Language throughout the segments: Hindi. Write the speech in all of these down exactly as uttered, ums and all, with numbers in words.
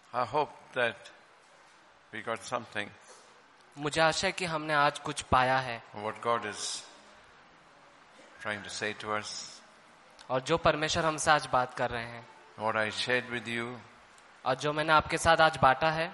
I hope that we got something. मुझे आशा है कि हमने आज कुछ पाया है. What God is trying to say to us. और जो परमेश्वर हमसे आज बात कर रहे हैं. What I shared with you. और जो मैंने आपके साथ आज बांटा है.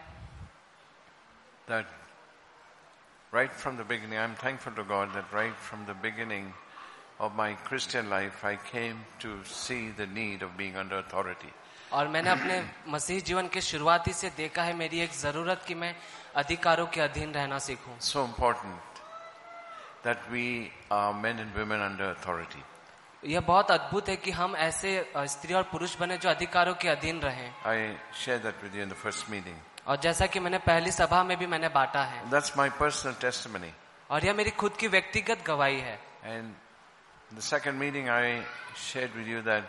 That right from the beginning, I'm thankful to God that right from the beginning of my Christian life, I came to see the need of being under authority. और मैंने अपने मसीह जीवन के शुरुआती से देखा है मेरी एक जरूरत कि मैं अधिकारों के अधीन रहना सीखूं. So important that we are men and women under authority. यह बहुत अद्भुत है कि हम ऐसे स्त्री और पुरुष बने जो अधिकारों के अधीन रहें. I shared that with you in the first meeting. और जैसा कि मैंने पहली सभा में भी मैंने बांटा है. That's my personal testimony. और यह मेरी खुद की व्यक्तिगत गवाही है. And in the second meeting I shared with you that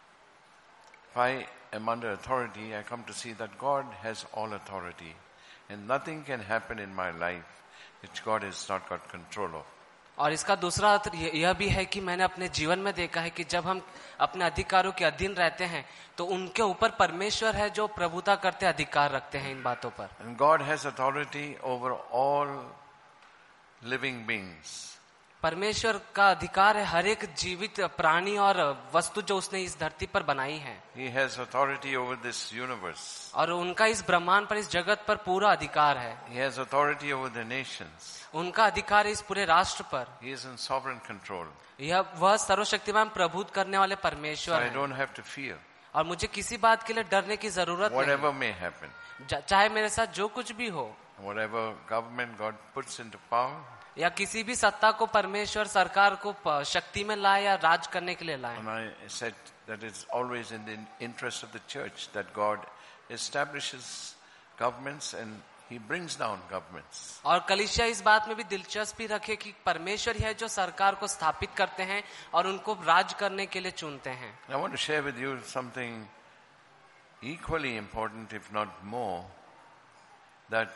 if I am under authority, I come to see that God has all authority and nothing can happen in my life which God has not got control of. और इसका दूसरा अर्थ यह भी है कि मैंने अपने जीवन में देखा है कि जब हम अपने अधिकारों के अधीन रहते हैं तो उनके ऊपर परमेश्वर है जो प्रभुता करते अधिकार रखते हैं इन बातों पर. And God has authority over all living beings. परमेश्वर का अधिकार है हर एक जीवित प्राणी और वस्तु जो उसने इस धरती पर बनाई है. He has authority over this universe. और उनका इस ब्रह्मांड पर इस जगत पर पूरा अधिकार है. He has authority over the nations. उनका अधिकार है इस पूरे राष्ट्र पर. He is in sovereign control. यह वह सर्वशक्तिमान प्रभुत्व करने वाले परमेश्वर so I है. don't have to fear. और मुझे किसी बात के लिए डरने की जरूरत Whatever may happen. नहीं. चाहे मेरे साथ जो कुछ भी हो. Whatever government God puts into power. या किसी भी सत्ता को परमेश्वर सरकार को शक्ति में लाए या राज करने के लिए लाए. And I said that it's always in the interest of the church that God establishes governments and He brings down governments. और कलीसिया इस बात में भी दिलचस्पी रखे कि परमेश्वर है जो सरकार को स्थापित करते हैं और उनको राज करने के लिए चुनते हैं. I want to share with you something equally important, if not more, that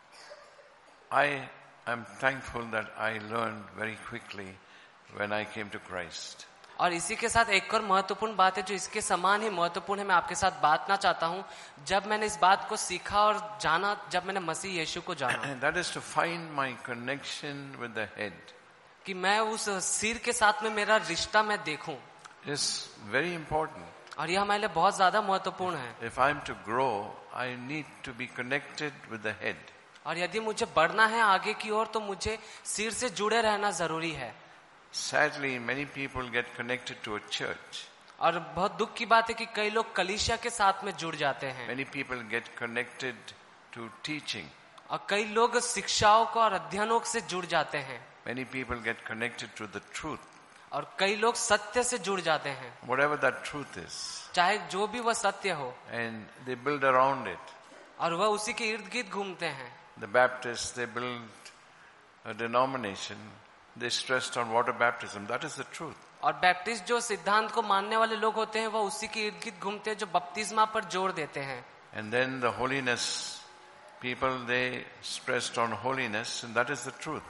I I'm thankful that I learned very quickly when I came to Christ. और इसी के साथ एक और महत्वपूर्ण बात है जो इसके समान ही महत्वपूर्ण है मैं आपके साथ बांटना चाहता हूं. जब मैंने इस बात को सीखा और जाना जब मैंने मसीह यीशु को जाना. And that is to find my connection with the head. कि मैं उस सिर के साथ में मेरा रिश्ता मैं देखूं. It's very important. और यह हमारे लिए बहुत ज्यादा महत्वपूर्ण है. If I'm to grow, I need to be connected with the head. और यदि मुझे बढ़ना है आगे की ओर तो मुझे सिर से जुड़े रहना जरूरी है. Sadly, many people get connected to a church. और बहुत दुख की बात है कि कई लोग कलीसिया के साथ में जुड़ जाते हैं. Many people get connected to teaching. और कई लोग शिक्षाओं को और अध्ययनों से जुड़ जाते हैं. Many people get connected to the truth. और कई लोग सत्य से जुड़ जाते हैं. Whatever that truth is. चाहे जो भी वह सत्य हो. And they build around it. और वह उसी के इर्द गिर्द घूमते हैं. The Baptists, they built a denomination. They stressed on water baptism. That is the truth. और बैप्टिस्ट जो सिद्धांत को मानने वाले लोग होते हैं वह उसी के इर्द गिर्द घूमते हैं जो बपतिस्मा पर जोर देते हैं. And then the holiness people, they stressed on holiness, and that is the truth.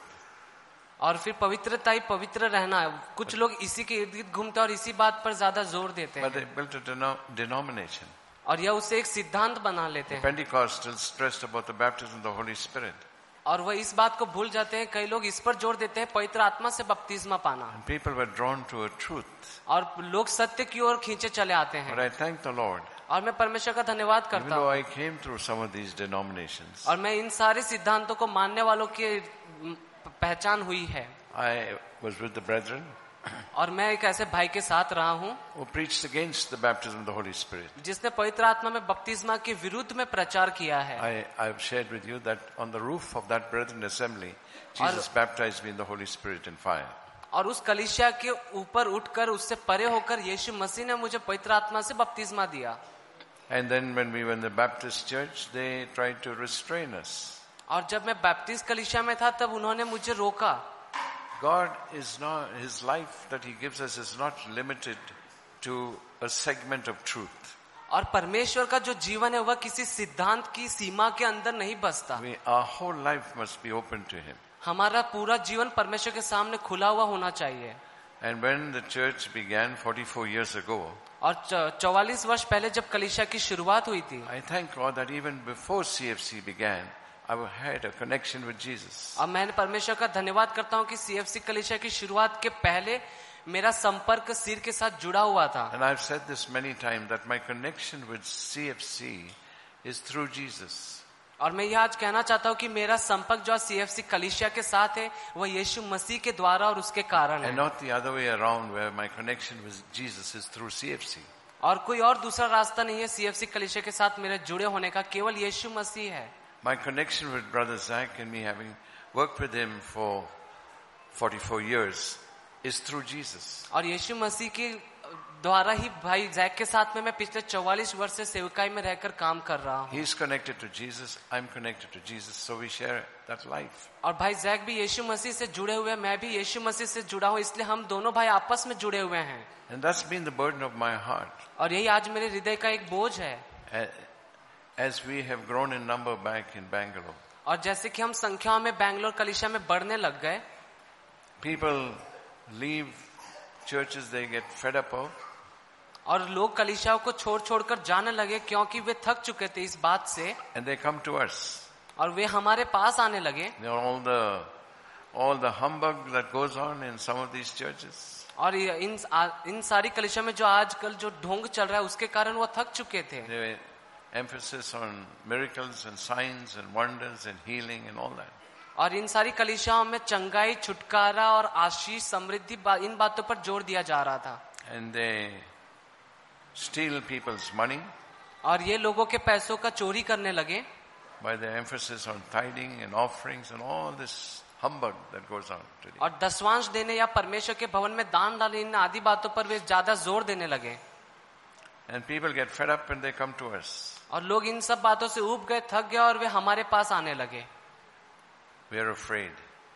और फिर पवित्रता ही पवित्र रहना है. कुछ लोग इसी के इर्द गिर्द घूमते हैं और इसी बात पर ज्यादा जोर देते हैं. But they built a deno- denomination. और यह उसे एक सिद्धांत बना लेते The हैं. Pentecostals stressed about the baptism of the Holy Spirit. और वह इस बात को भूल जाते हैं. कई लोग इस पर जोर देते हैं पवित्र आत्मा से बपतिस्मा पाना. And people were drawn to a truth. और लोग सत्य की ओर खींचे चले आते But हैं. I thank the Lord. और मैं परमेश्वर का धन्यवाद Even करता though हूँ. I came through some of these denominations, और मैं इन सारे सिद्धांतों को मानने वालों की पहचान हुई है. I was with the brethren और मैं एक ऐसे भाई के साथ रहा हूँ who preached against the baptism of the Holy Spirit. जिसने पवित्र आत्मा में बपतिस्मा के विरुद्ध में प्रचार किया है. I I've shared with you that on the roof of that brethren assembly, Jesus baptized me in the Holy Spirit and fire. और उस कलीसिया के ऊपर उठकर उससे परे होकर यीशु मसीह ने मुझे पवित्र आत्मा से बपतिस्मा दिया. And then when we were in the Baptist church, they tried to restrain us. और जब मैं बैप्टिस्ट कलीसिया में था तब उन्होंने मुझे रोका. God is not, His life that He gives us is not limited to a segment of truth. और परमेश्वर का जो जीवन है वह किसी सिद्धांत की सीमा के अंदर नहीं बसता. We, our whole life must be open to Him. हमारा पूरा जीवन परमेश्वर के सामने खुला हुआ होना चाहिए. And when the church began forty-four years ago, और चौवालीस वर्ष पहले जब कलीसिया की शुरुआत हुई थी, I thank God that even before C F C began, I had a connection with Jesus. अब मैंने परमेश्वर का धन्यवाद करता हूँ कि सीएफसी कलीसिया की शुरुआत के पहले मेरा संपर्क सिर के साथ जुड़ा हुआ था. And I've said this many times that my connection with C F C is through Jesus. और मैं यह आज कहना चाहता हूँ कि मेरा संपर्क जो सीएफसी कलीसिया के साथ है वह यीशु मसीह के द्वारा और उसके कारण है. And not the other way around, where my connection with Jesus is through C F C. और कोई और दूसरा रास्ता नहीं है सीएफसी कलीसिया के साथ मेरे जुड़े होने का, केवल यीशु मसीह है. My connection with Brother Zach and me having worked with him for forty-four years is through Jesus. और यीशु मसीह के द्वारा ही भाई जैक के साथ में मैं पिछले चौवालीस वर्ष से सेवकाई में रहकर काम कर रहा हूँ. He is connected to Jesus, I'm connected to Jesus, so we share that life. और भाई जैक भी यीशु मसीह से जुड़े हुए, मैं भी यीशु मसीह से जुड़ा हूँ, इसलिए हम दोनों भाई आपस में जुड़े हुए हैं. And that's been the burden of my heart. और यही आज मेरे हृदय का एक बोझ है. As we have grown in number back in Bangalore. और जैसे कि हम संख्याओं में बैंगलोर कलीसिया में बढ़ने लग गए, people leave churches, they get fed up of. और लोग कलीसियाओं को छोड़ छोड़कर जाने लगे क्योंकि वे थक चुके थे इस बात से. And they come to us. और वे हमारे पास आने लगे. All the all the humbug that goes on in some of these churches. और इन इन सारी कलीसिया में जो आजकल जो ढोंग चल रहा है उसके कारण वो थक चुके थे. They emphasis on miracles and signs and wonders and healing and all that. और इन सारी कलीसियाओं में चंगाई, छुटकारा और आशीष, समृद्धि, इन बातों पर जोर दिया जा रहा था. And they steal people's money. और ये लोगों के पैसों का चोरी करने लगे. By the emphasis on tithing and offerings and all this humbug that goes on today. और दसवांश देने या परमेश्वर के भवन में दान डालने, इन आदि बातों पर वे ज्यादा जोर देने लगे. And people get fed up and they come to us. और लोग इन सब बातों से ऊब गए, थक गए और वे हमारे पास आने लगे. We are afraid.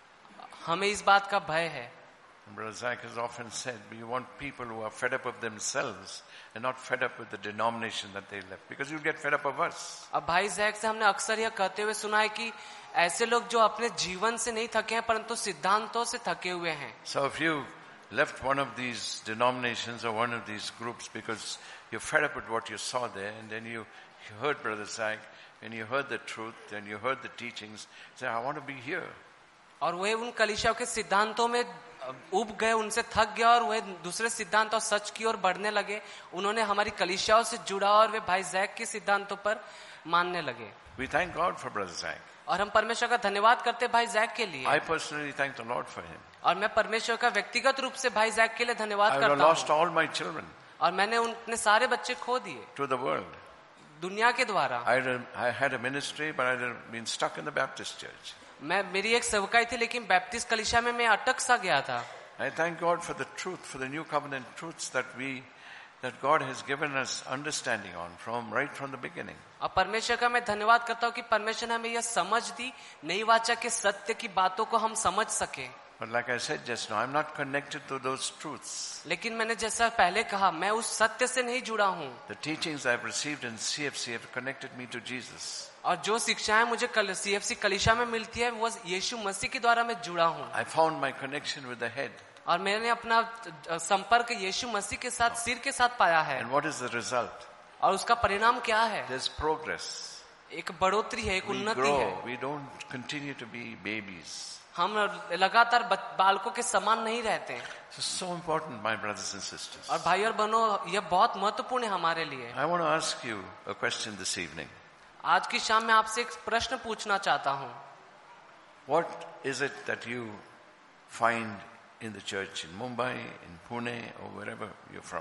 हमें इस बात का भय है. Brother Zach has often said, we want people who are fed up of themselves and not fed up with the denomination that they left, because you'll get fed up of us. अब भाई जैक से हमने अक्सर यह कहते हुए सुना है कि ऐसे लोग जो अपने जीवन से नहीं थके हैं परंतु सिद्धांतों से थके हुए हैं. So if you left one of these denominations or one of these groups because you're fed up with what you saw there, and then you, you heard Brother Zach and you heard the truth and you heard the teachings, say, I want to be here. और वे उन कलीसियाओं के सिद्धांतों में उब गए, उनसे थक गया और वे दूसरे सिद्धांत और सच की ओर बढ़ने लगे. उन्होंने हमारी कलीसियाओं से जुड़ा और वे भाई जैक के सिद्धांतों पर मानने लगे. We thank God for Brother Zach. और हम परमेश्वर का धन्यवाद करते भाई जैक के लिए. I personally thank the Lord for him. और मैं परमेश्वर का व्यक्तिगत रूप से भाई जैक के लिए धन्यवाद I करता lost हूँ. all my children. और मैंने उनके सारे बच्चे खो दिए to the world. दुनिया के द्वारा. I had, a, I had a ministry, but I had been stuck in the Baptist church. मैं मेरी एक सेवकाई थी लेकिन बैप्टिस्ट कलीसिया में मैं अटक सा गया था. I thank God for the truth, for the new covenant truths that we, that God has given us understanding on from right from the beginning. अब परमेश्वर का मैं धन्यवाद करता हूँ कि परमेश्वर ने हमें यह समझ दी, नई वाचा के सत्य की बातों को हम समझ सके. But like I said just now, I'm not connected to those truths. लेकिन मैंने जैसा पहले कहा, मैं उस सत्य से नहीं जुड़ा हूँ. The teachings I've received in C F C have connected me to Jesus. और जो शिक्षाएं मुझे कल सीएफसी कलीसिया में मिलती है वो यीशु मसीह के द्वारा मैं जुड़ा हूँ. I found my connection with the head. और मैंने अपना संपर्क यीशु मसीह के साथ, सिर के साथ पाया है. And what is the result? और उसका परिणाम क्या है? There's progress. एक बढ़ोतरी है, एक We उन्नति grow. है. We don't continue to be babies. हम लगातार बालकों के समान नहीं रहते. This is so important, my brothers and sisters. और भाई और बहनों, यह बहुत महत्वपूर्ण है हमारे लिए. I want to ask you a question this evening. आज की शाम में आपसे एक प्रश्न पूछना चाहता हूँ. What is it that you find in the church in Mumbai, in Pune, or wherever you're from?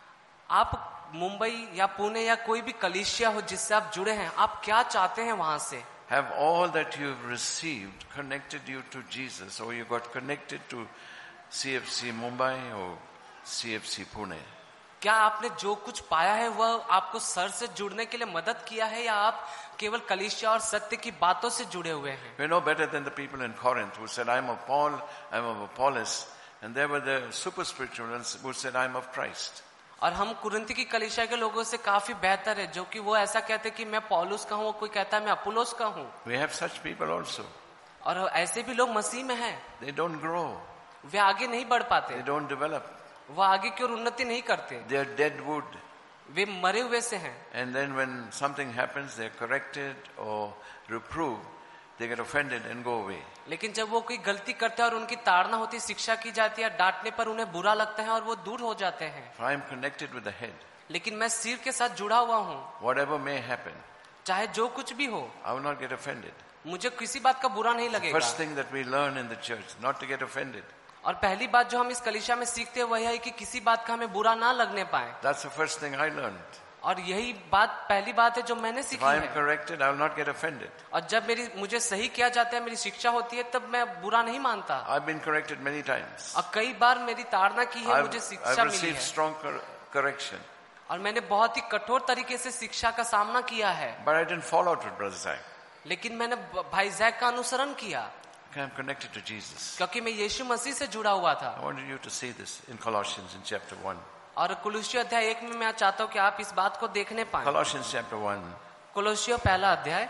आप मुंबई या पुणे या कोई भी कलीसिया हो जिससे आप जुड़े हैं, आप क्या चाहते हैं वहां से? Have all that you've received connected you to Jesus, or you got connected to C F C Mumbai or C F C Pune? क्या आपने जो कुछ पाया है वह आपको सर से जुड़ने के लिए मदद किया है या आप केवल कलीसिया और सत्य की बातों से जुड़े हुए हैं? We know better than the people in Corinth who said, I'm of Paul, I'm of Apollos, and there were the super spirituals who said, I'm of Christ. और हम कुरिन्थ की कलीसिया के लोगों से काफी बेहतर है जो कि वो ऐसा कहते कि मैं पौलुस का हूँ, कोई कहता है मैं अपुलोस का हूँ. We have such people also. और ऐसे भी लोग मसीह में हैं. They don't grow. वे आगे नहीं बढ़ पाते, They don't develop. वो आगे की ओर उन्नति नहीं करते, They are dead wood. वे मरे हुए से हैं. And then when something happens, they are corrected or reproved, they get offended and go away. लेकिन जब वो कोई गलती करते हैं और उनकी ताड़ना होती है, शिक्षा की जाती है, डांटने पर उन्हें बुरा लगता है और वो दूर हो जाते हैं. I am connected with the head. लेकिन मैं सिर के साथ जुड़ा हुआ हूँ, Whatever may happen, चाहे जो कुछ भी हो, I will not get offended. मुझे किसी बात का बुरा नहीं लगेगा. First thing that we learn in the church, not to get offended. और पहली बात जो हम इस कलीसिया में सीखते हैं वह है कि किसी बात का हमें बुरा ना लगने पाए. That's the first thing I learned. और यही बात पहली बात है जो मैंने If सीखी I am है. corrected, I will not get offended. और जब मेरी मुझे सही किया जाता है, मेरी शिक्षा होती है, तब मैं बुरा नहीं मानता. I've been corrected many times. और कई बार मेरी ताड़ना की है, I've, मुझे I've शिक्षा मिली received है strong cor- correction. और मैंने बहुत ही कठोर तरीके से शिक्षा का सामना किया है. But I didn't fall out with Brother Zach. लेकिन मैंने भाई जैक का अनुसरण किया Okay, I'm connected to Jesus. क्योंकि मैं यीशु मसीह से जुड़ा हुआ था. I wanted you to see this in Colossians in chapter one. और कुलुस्सियों अध्याय एक में मैं चाहता हूँ कि आप इस बात को देखने पाएं. Colossians chapter one. कुलुस्सियों पहला अध्याय.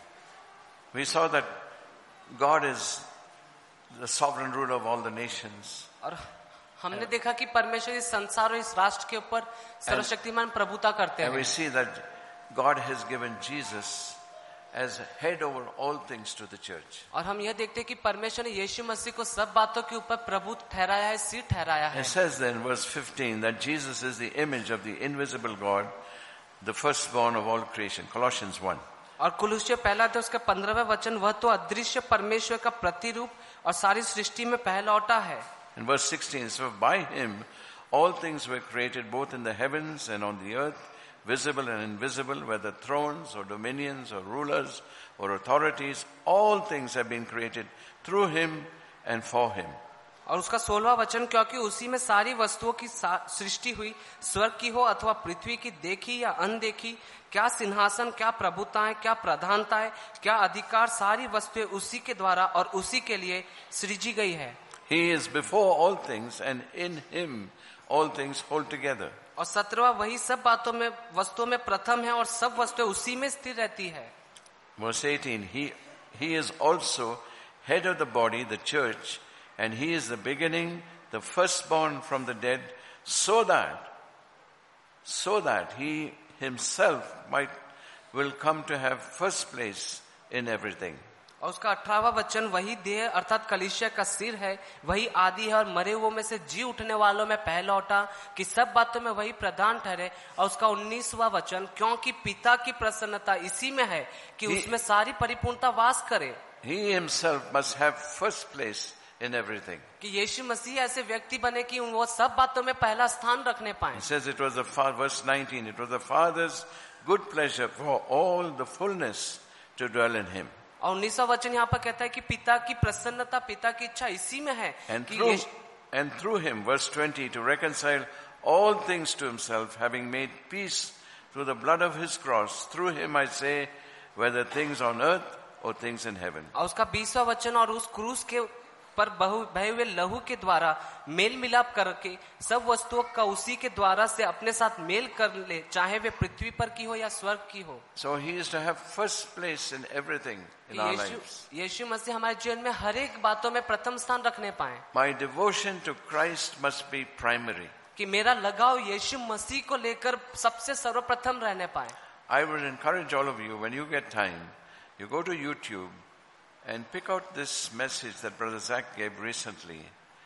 We saw that God is the sovereign ruler of all the nations. और हमने देखा कि परमेश्वर इस संसार और इस राष्ट्र के ऊपर सर्वशक्तिमान प्रभुता करते And we हैं. see that God has given Jesus as head over all things to the church. और हम यह देखते हैं कि परमेश्वर ने यीशु मसीह को सब बातों के ऊपर प्रभु ठहराया है, सिर ठहराया है. It says then in verse fifteen that Jesus is the image of the invisible God, the firstborn of all creation. Colossians one. और कुलुस्सियों पहला था उसका पंद्रहवां वचन, वह तो अदृश्य परमेश्वर का प्रतिरूप और सारी सृष्टि में पहलौठा है. In verse sixteen, so by him all things were created both in the heavens and on the earth, visible and invisible, whether thrones or dominions or rulers or authorities, all things have been created through him and for him. और उसका सोलहवां वचन, क्योंकि उसी में सारी वस्तुओं की सृष्टि हुई, स्वर्ग की हो अथवा पृथ्वी की, देखी या अनदेखी, क्या सिंहासन, क्या प्रभुताएं, क्या प्रधानताएं, क्या अधिकार, सारी वस्तुएं उसी के द्वारा और उसी के लिए सृजी गई है. He is before all things and in him all things hold together. और सत्रहवां, वही सब बातों में वस्तुओं में प्रथम है और सब वस्तुएं उसी में स्थिर रहती है. Verse eighteen, he, he is also head of the body, the church, and he is the beginning, the firstborn from the dead, so that, so that he himself might, will come to have first place in everything. और उसका अठारहवां वचन, वही देह अर्थात कलीसिया का सिर है, वही आदि है और मरे हुओं में से जी उठने वालों में पहलौठा, कि सब बातों में वही प्रधान ठहरे. और उसका उन्नीसवां वचन, क्योंकि पिता की प्रसन्नता इसी में है कि उसमें सारी परिपूर्णता वास करे. He himself must have first place in everything. कि यीशु मसीह ऐसे व्यक्ति बने कि वो सब बातों में पहला स्थान रखने पाए. It says it was the father, verse nineteen, it was the Father's good pleasure for all the fullness to dwell in him. और उन्नीसवां वचन यहाँ पर कहता है कि पिता की प्रसन्नता, पिता की इच्छा इसी में है And कि through, Yeshu, and through him, verse twenty, to reconcile all things to himself, having made peace through the blood of his cross. Through him I say, whether things on earth or things in heaven. और उसका बीसवां वचन, और उस क्रूस के पर बहे हुए लहू के द्वारा मेल मिलाप करके सब वस्तुओं का उसी के द्वारा से अपने साथ मेल कर ले, चाहे वे पृथ्वी पर की हो या स्वर्ग की हो. So he is to have first place in everything in our Yeshu lives. यीशु मसीह हमारे जीवन में हर एक बातों में प्रथम स्थान रखने पाए. My devotion to Christ must be primary. कि मेरा लगाव यीशु मसीह को लेकर सबसे सर्वप्रथम रहने पाए. I would encourage all of you, when you get time, you go to YouTube and pick out this message that Brother Zach gave recently.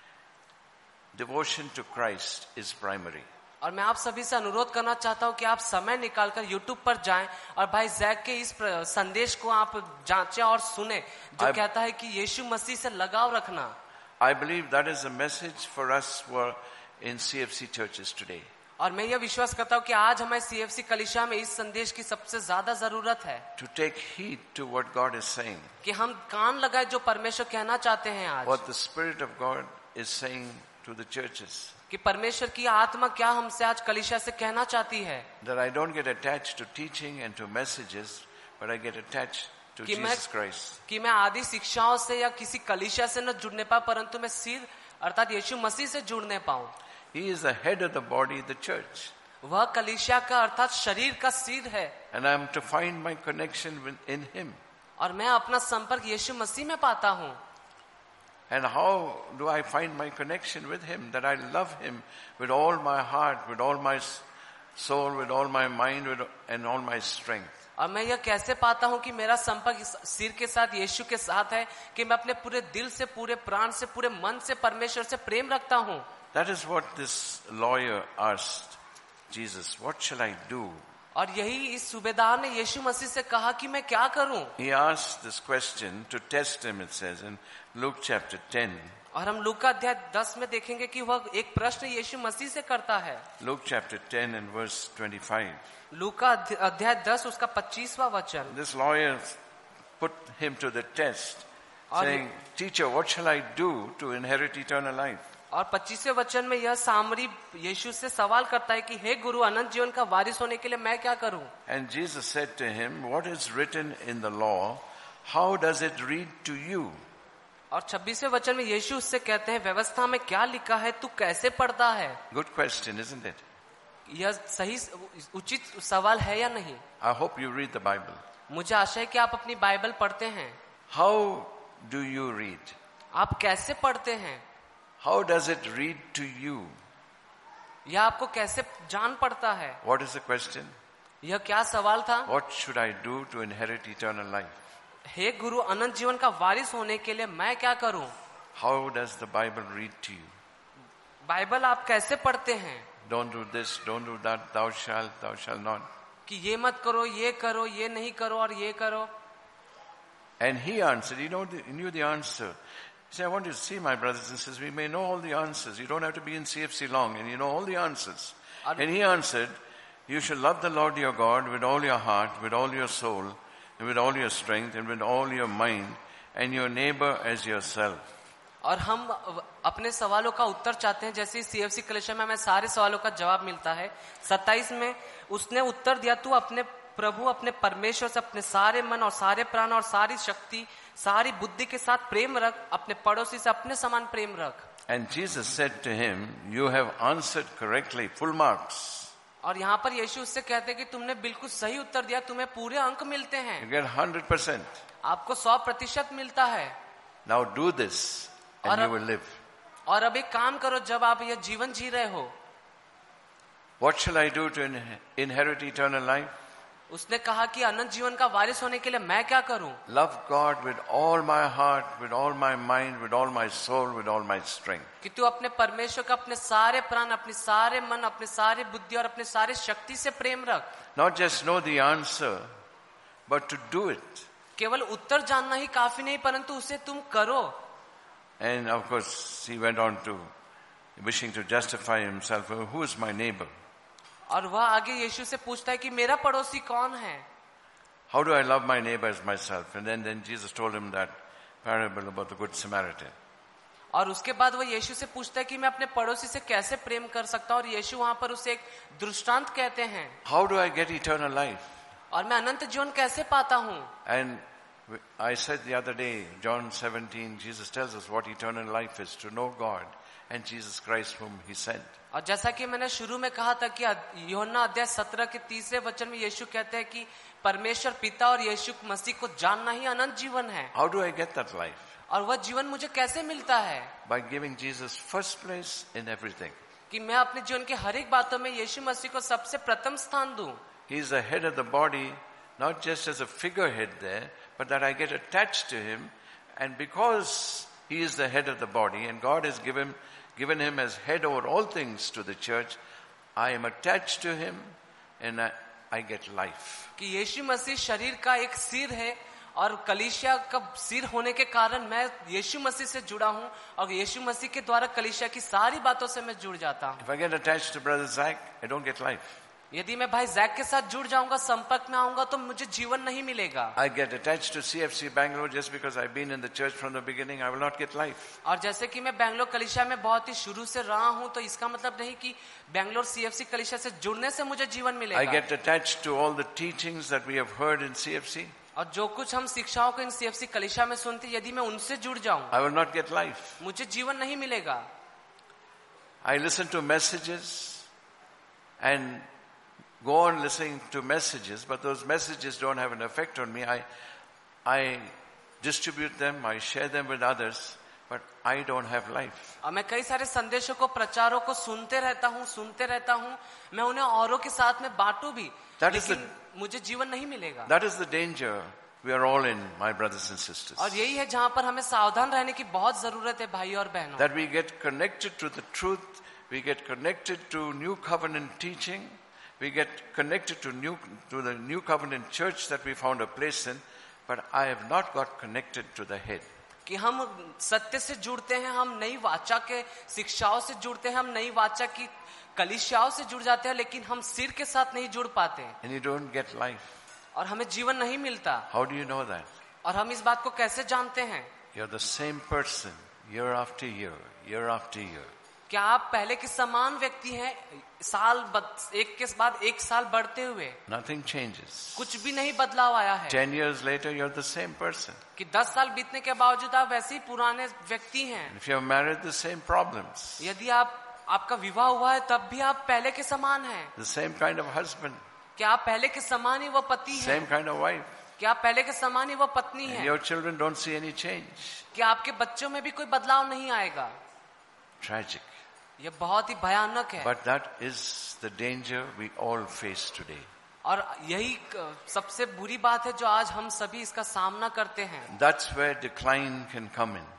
Devotion to Christ is primary. और मैं आप सभी से अनुरोध करना चाहता हूं कि आप समय निकालकर YouTube पर जाएं और भाई जैक के इस संदेश को आप जांचें और सुने, जो I, कहता है कि यीशु मसीह से लगाव रखना. I believe that is a message for us who are in C F C churches today. और मैं यह विश्वास करता हूं कि आज हमारे C F C कलीसिया में इस संदेश की सबसे ज्यादा जरूरत है. To take heed to what God is saying. कि हम कान लगाए जो परमेश्वर कहना चाहते हैं आज. What the Spirit of God is saying to the churches. कि परमेश्वर की आत्मा क्या हमसे आज कलीसिया से कहना चाहती है. That I don't get attached to teaching and to messages, but I get attached to Jesus Christ. कि मैं आदि शिक्षाओं से या किसी कलीसिया से न जुड़ने पाऊं, परंतु मैं सिर अर्थात यीशु मसीह से जुड़ने पाऊं. He is the head of the body, the church. वह कलीसिया का अर्थात शरीर का सिर है. And I am to find my connection with, in him. और मैं अपना संपर्क यीशु मसीह में पाता हूं. And how do I find my connection with Him? That I love Him with all my heart, with all my soul, with all my mind, with, and all my strength. और मैं यह कैसे पाता हूँ कि मेरा संपर्क इस सिर के साथ यीशु के साथ है कि मैं अपने पूरे दिल से, पूरे प्राण से, पूरे मन से परमेश्वर से प्रेम रखता हूँ. That is what this lawyer asked Jesus. What shall I do? और यही इस सूबेदार ने यीशु मसीह से कहा कि मैं क्या करूं. He asked this question to test him, it says in Luke chapter ten. और हम लूका अध्याय दस में देखेंगे कि वह एक प्रश्न यीशु मसीह से करता है. Luke chapter ten and verse twenty-five. लूका अध्याय दस उसका पच्चीसवां वचन. This lawyer put him to the test, saying, Teacher, what shall I do to inherit eternal life? और पच्चीसवें वचन में यह सामरी यीशु से सवाल करता है कि हे गुरु, अनंत जीवन का वारिस होने के लिए मैं क्या करूं? And Jesus said to him, what is written in the law? How does it read to you? और छब्बीसवें वचन में यीशु उससे कहते हैं, व्यवस्था में क्या लिखा है, तू कैसे पढ़ता है? Good question, isn't it? यह सही उचित सवाल है या नहीं? I hope you read the Bible. मुझे आशा है कि आप अपनी बाइबल पढ़ते हैं. How do you read? आप कैसे पढ़ते हैं? How does it read to you? यह आपको कैसे जान पड़ता है? What is the question? यह क्या सवाल था? What should I do to inherit eternal life? हे गुरु, अनंत जीवन का वारिस होने के लिए मैं क्या करूं? How does the Bible read to you? Bible आप कैसे पढ़ते हैं? Don't do this, don't do that, thou shalt, thou shalt not. कि ये मत करो, ये करो, ये नहीं करो और ये करो. And he answered, he knew the, he knew the answer. He said, I want you to see, my brothers and sisters, we may know all the answers. You don't have to be in C F C long, and you know all the answers. And he answered, you should love the Lord your God with all your heart, with all your soul, and with all your strength, and with all your mind, and your neighbor as yourself. और हम अपने सवालों का उत्तर चाहते हैं. जैसे सीएफसी कलेक्शन में हमें सारे सवालों का जवाब मिलता है. सत्ताईस में उसने उत्तर दिया, तू अपने प्रभु, अपने परमेश्वर से अपने सारे मन और सारे प्राण और सारी शक्ति, सारी बुद्धि के साथ प्रेम रख, अपने पड़ोसी से अपने समान प्रेम रख. And Jesus said to him, you have answered correctly, full marks. और यहाँ पर यीशु उससे कहते हैं कि तुमने बिल्कुल सही उत्तर दिया, तुम्हें पूरे अंक मिलते हैं. You get one hundred percent. आपको सौ प्रतिशत मिलता है. Now do this and you will live. और अब एक काम करो, जब आप यह जीवन जी रहे हो. What shall I do to inherit eternal life? उसने कहा कि अनंत जीवन का वारिस होने के लिए मैं क्या करूं? Love God with all my heart, with all my mind, with all my soul, with all my strength. कि तू अपने परमेश्वर का अपने सारे प्राण, अपने सारे मन, अपने सारे बुद्धि और अपने सारे शक्ति से प्रेम रख. Not just know the answer, but to do it. केवल उत्तर जानना ही काफी नहीं, परंतु उसे तुम करो. And of course, he went on to wishing to justify himself. Who is my neighbor? और वह आगे यीशु से पूछता है कि मेरा पड़ोसी कौन है? How do I love my neighbor as myself? And then, then Jesus told him that parable about the Good Samaritan. और उसके बाद वो यीशु से पूछता है कि मैं अपने पड़ोसी से कैसे प्रेम कर सकता हूँ. और यीशु वहां पर उसे एक दृष्टांत कहते हैं. How do I get eternal life? और मैं अनंत जीवन कैसे पाता हूँ? And I said the other day, John seventeen, Jesus tells us what eternal life is, to know God and Jesus Christ whom he sent. और जैसा कि मैंने शुरू में कहा था कि यूहन्ना अध्याय सत्रह के तीसरे वचन में यीशु कहते हैं कि परमेश्वर पिता और यीशु मसीह को जानना ही अनंत जीवन है. How do I get that life? और वह जीवन मुझे कैसे मिलता है? By giving Jesus first place in everything. कि मैं अपने जीवन के हर एक बातों में यीशु मसीह को सबसे प्रथम स्थान दूं. He is the head of the body, not just as a figurehead there, but that I get attached to him. And because he is the head of the body and God has given given him as head over all things to the church, I am attached to him and I, I get life. कि यीशु मसीह शरीर का एक सिर है और कलीसिया का सिर होने के कारण मैं यीशु मसीह से जुड़ा हूँ और यीशु मसीह के द्वारा कलीसिया की सारी बातों से मैं जुड़ जाता हूँ. If I get attached to Brother Zach, I don't get life. यदि मैं भाई जैक के साथ जुड़ जाऊंगा, संपर्क में आऊंगा, तो मुझे जीवन नहीं मिलेगा. I get attached to C F C Bangalore just because I've been in the church from the beginning, I will not get life. और जैसे कि मैं बैंगलोर कलीसिया में बहुत ही शुरू से रहा हूं, तो इसका मतलब नहीं कि बैंगलोर सीएफसी कलीसिया से जुड़ने से मुझे जीवन मिलेगा. I get attached to all the teachings that we have heard in C F C. और जो कुछ हम शिक्षाओं को इन सीएफसी कलीसिया में सुनते, यदि मैं उनसे जुड़ जाऊं, I will not get life. मुझे जीवन नहीं मिलेगा. I listen to messages and go on listening to messages, but those messages don't have an effect on me. I, I distribute them, I share them with others, but I don't have life. और मैं कई सारे संदेशों को, प्रचारों को सुनते रहता हूँ सुनते रहता हूँ मैं उन्हें औरों के साथ में बांटू भी, That is लेकिन मुझे जीवन नहीं मिलेगा. That is the danger we are all in, my brothers and sisters. और यही है जहाँ पर हमें सावधान रहने की बहुत जरूरत है भाई और बहनों. That we get connected to the truth, we get connected to new covenant teaching, we get connected to new to the new covenant church that we found a place in, but I have not got connected to the head. कि हम सत्य से जुड़ते हैं, हम नई वाचा के शिक्षाओं से जुड़ते हैं, हम नई वाचा की कलीसियाओं से जुड़ जाते हैं, लेकिन हम सिर के साथ नहीं जुड़ पाते. And you don't get life. और हमें जीवन नहीं मिलता. How do you know that? और हम इस बात को कैसे जानते हैं? You're the same person year after year, year after year. क्या आप पहले के समान व्यक्ति हैं, साल बद, एक के बाद एक साल बढ़ते हुए? Nothing changes. कुछ भी नहीं बदलाव आया है. Ten years later, you're the same person. कि दस साल बीतने के बावजूद आप वैसे ही पुराने व्यक्ति हैं. If you're married, the same problems. यदि आप आपका विवाह हुआ है तब भी आप पहले के समान हैं. The same kind of husband. क्या आप पहले के समान ही वो पति हैं? Same kind of wife. क्या आप पहले के समान ही वो पत्नी And हैं? your children don't see any change. क्या आपके बच्चों में भी कोई बदलाव नहीं आएगा? Tragic. ये बहुत ही भयानक है. But that is the danger we all face today. और यही सबसे बुरी बात है जो आज हम सभी इसका सामना करते हैं. That's where decline can come in.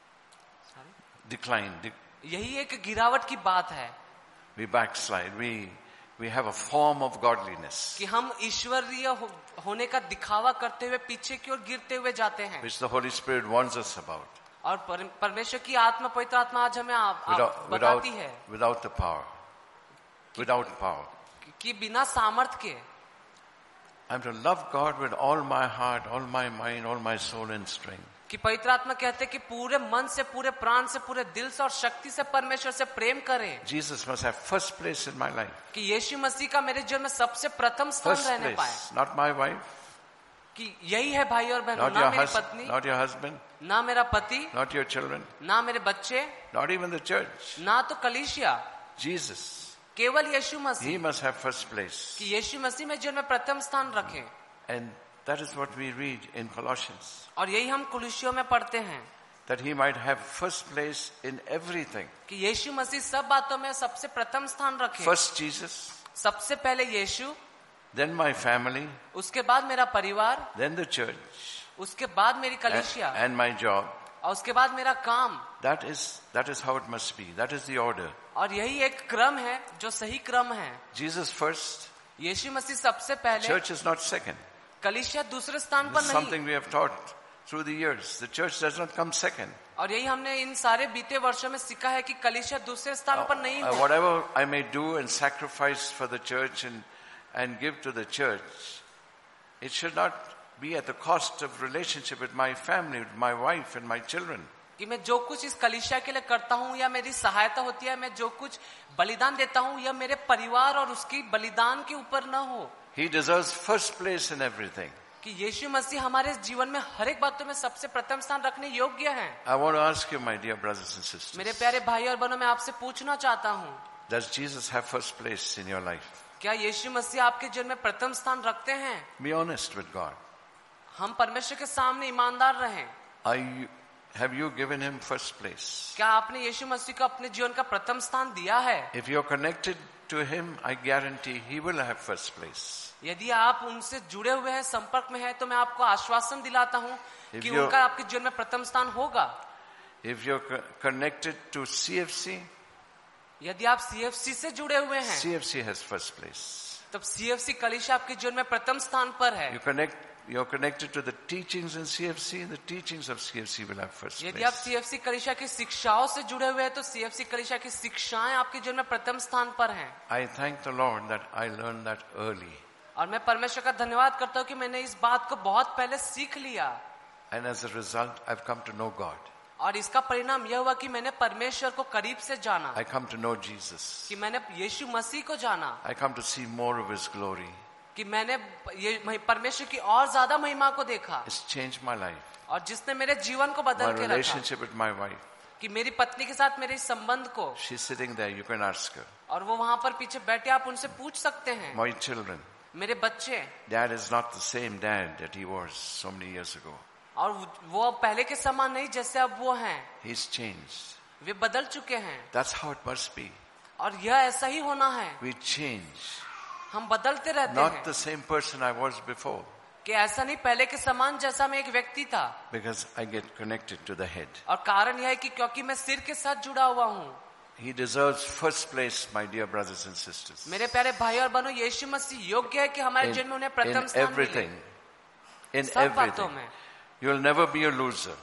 Decline. De- यही एक गिरावट की बात है. we backslide. We we have a form of godliness कि हम ईश्वरीय हो, होने का दिखावा करते हुए पीछे की ओर गिरते हुए जाते हैं. which the Holy Spirit warns us about. और पर, परमेश्वर की आत्मा, पवित्र आत्मा आज हमें आप, Without, आप without, बताती है without the power. Without power. कि, कि बिना सामर्थ के I'm to love God with all my heart, all my mind, all my soul and strength. कि पवित्र आत्मा कहते हैं कि पूरे मन से, पूरे प्राण से, पूरे दिल से और शक्ति से परमेश्वर से प्रेम करें. Jesus must have first place in my life. कि यीशु मसीह का मेरे जीवन में सबसे प्रथम स्थान First रहने पाए. place, not my wife, कि यही है भाई और बहनों, not ना your मेरी husband, पत्नी, not your husband, ना मेरा पति, not your children, ना मेरे बच्चे, not even the church. ना तो कलीसिया. Jesus, केवल यीशु He Masih. must have first place. कि यीशु मसीह में जीवन में प्रथम स्थान रखें. And that is what we read in Colossians. और यही हम कुलुसियों में पढ़ते हैं. That He might have first place in everything. कि यीशु मसीह सब बातों में सबसे प्रथम स्थान रखे. First Jesus, सबसे पहले यीशु, then my family, उसके बाद मेरा परिवार, then the church, उसके बाद मेरी and, कलीसिया, and my job. और उसके बाद मेरा काम. That is, that is how it must be. That is the order. और यही एक क्रम है जो सही क्रम है. Jesus first, यीशु मसीह सबसे पहले, church is not second. कलीसिया दूसरे स्थान This पर is नहीं. something we have taught through the years. The church does not come second. और यही हमने इन सारे बीते वर्षों में सीखा है कि कलीसिया दूसरे स्थान पर नहीं Uh, है. whatever I may do and sacrifice for the church and, and give to the church, it should not be at the cost of relationship with my family, with my wife and my children. कि मैं जो कुछ इस कलीसिया के लिए करता हूँ या मेरी सहायता होती है, मैं जो कुछ बलिदान देता हूँ या मेरे परिवार और उसकी बलिदान के ऊपर न हो. He deserves first place in everything. कि यीशु मसीह हमारे जीवन में हर एक बातों में सबसे प्रथम स्थान रखने योग्य हैं. I want to ask you, my dear brothers and sisters, मेरे प्यारे भाई और बहनों, मैं आपसे पूछना चाहता हूँ, does Jesus have first place in your life? क्या यीशु मसीह आपके जीवन में प्रथम स्थान रखते हैं? Be honest with God. हम परमेश्वर के सामने ईमानदार रहें. Are you, have you given Him first place? क्या आपने यीशु मसीह को अपने जीवन का प्रथम स्थान दिया है? If you're connected to Him, I guarantee He will have first place. यदि आप उनसे जुड़े हुए हैं, संपर्क में हैं, तो मैं आपको आश्वासन दिलाता हूँ कि you're- उनका आपके जीवन में प्रथम स्थान होगा. If you're co- connected to C F C, यदि आप सीएफसी से जुड़े हुए हैं, C F C has first place. तब सीएफसी कलीसिया आपके जीवन में प्रथम स्थान पर है. You connect, you're connected to the teachings in C F C, the teachings of C F C will have first यदि आप place. सीएफसी कलीसिया की शिक्षाओं से जुड़े हुए हैं, तो सीएफसी कलीसिया की शिक्षाएं आपके जीवन में प्रथम स्थान पर हैं. I thank the Lord that I learned that early. और मैं परमेश्वर का धन्यवाद करता हूँ कि मैंने इस बात को बहुत पहले सीख लिया. And as a result, I've come to know God. और इसका परिणाम यह हुआ कि मैंने परमेश्वर को करीब से जाना, I come to know Jesus. कि मैंने यीशु मसीह को जाना, I come to see more of His glory. कि मैंने ये परमेश्वर की और ज्यादा महिमा को देखा, It's changed my life. और जिसने मेरे जीवन को My बदल के रखा. relationship with my wife. कि मेरी पत्नी के साथ मेरे इस संबंध को, She's sitting there, you can ask her. और वो वहां पर पीछे बैठे, आप उनसे पूछ सकते हैं. My children. मेरे बच्चे, Dad is not the same dad that he was so many years ago. और वो अब पहले के समान नहीं जैसे अब वो हैं. He's changed. वे बदल चुके हैं. That's how it must be. और यह ऐसा ही होना है. We change. हम बदलते रहते Not हैं. the same person I was before. कि ऐसा नहीं पहले के समान जैसा मैं एक व्यक्ति था. Because I get connected to the head. और कारण यह है कि क्योंकि मैं सिर के साथ जुड़ा हुआ हूँ. He deserves first place, my dear brothers and sisters. मेरे प्यारे भाई और बहनों, यीशु मसीह योग्य है कि हमारे जीवन में उन्हें प्रथम स्थान मिले. everything. In सब बातों everything. में. You'll never be a loser.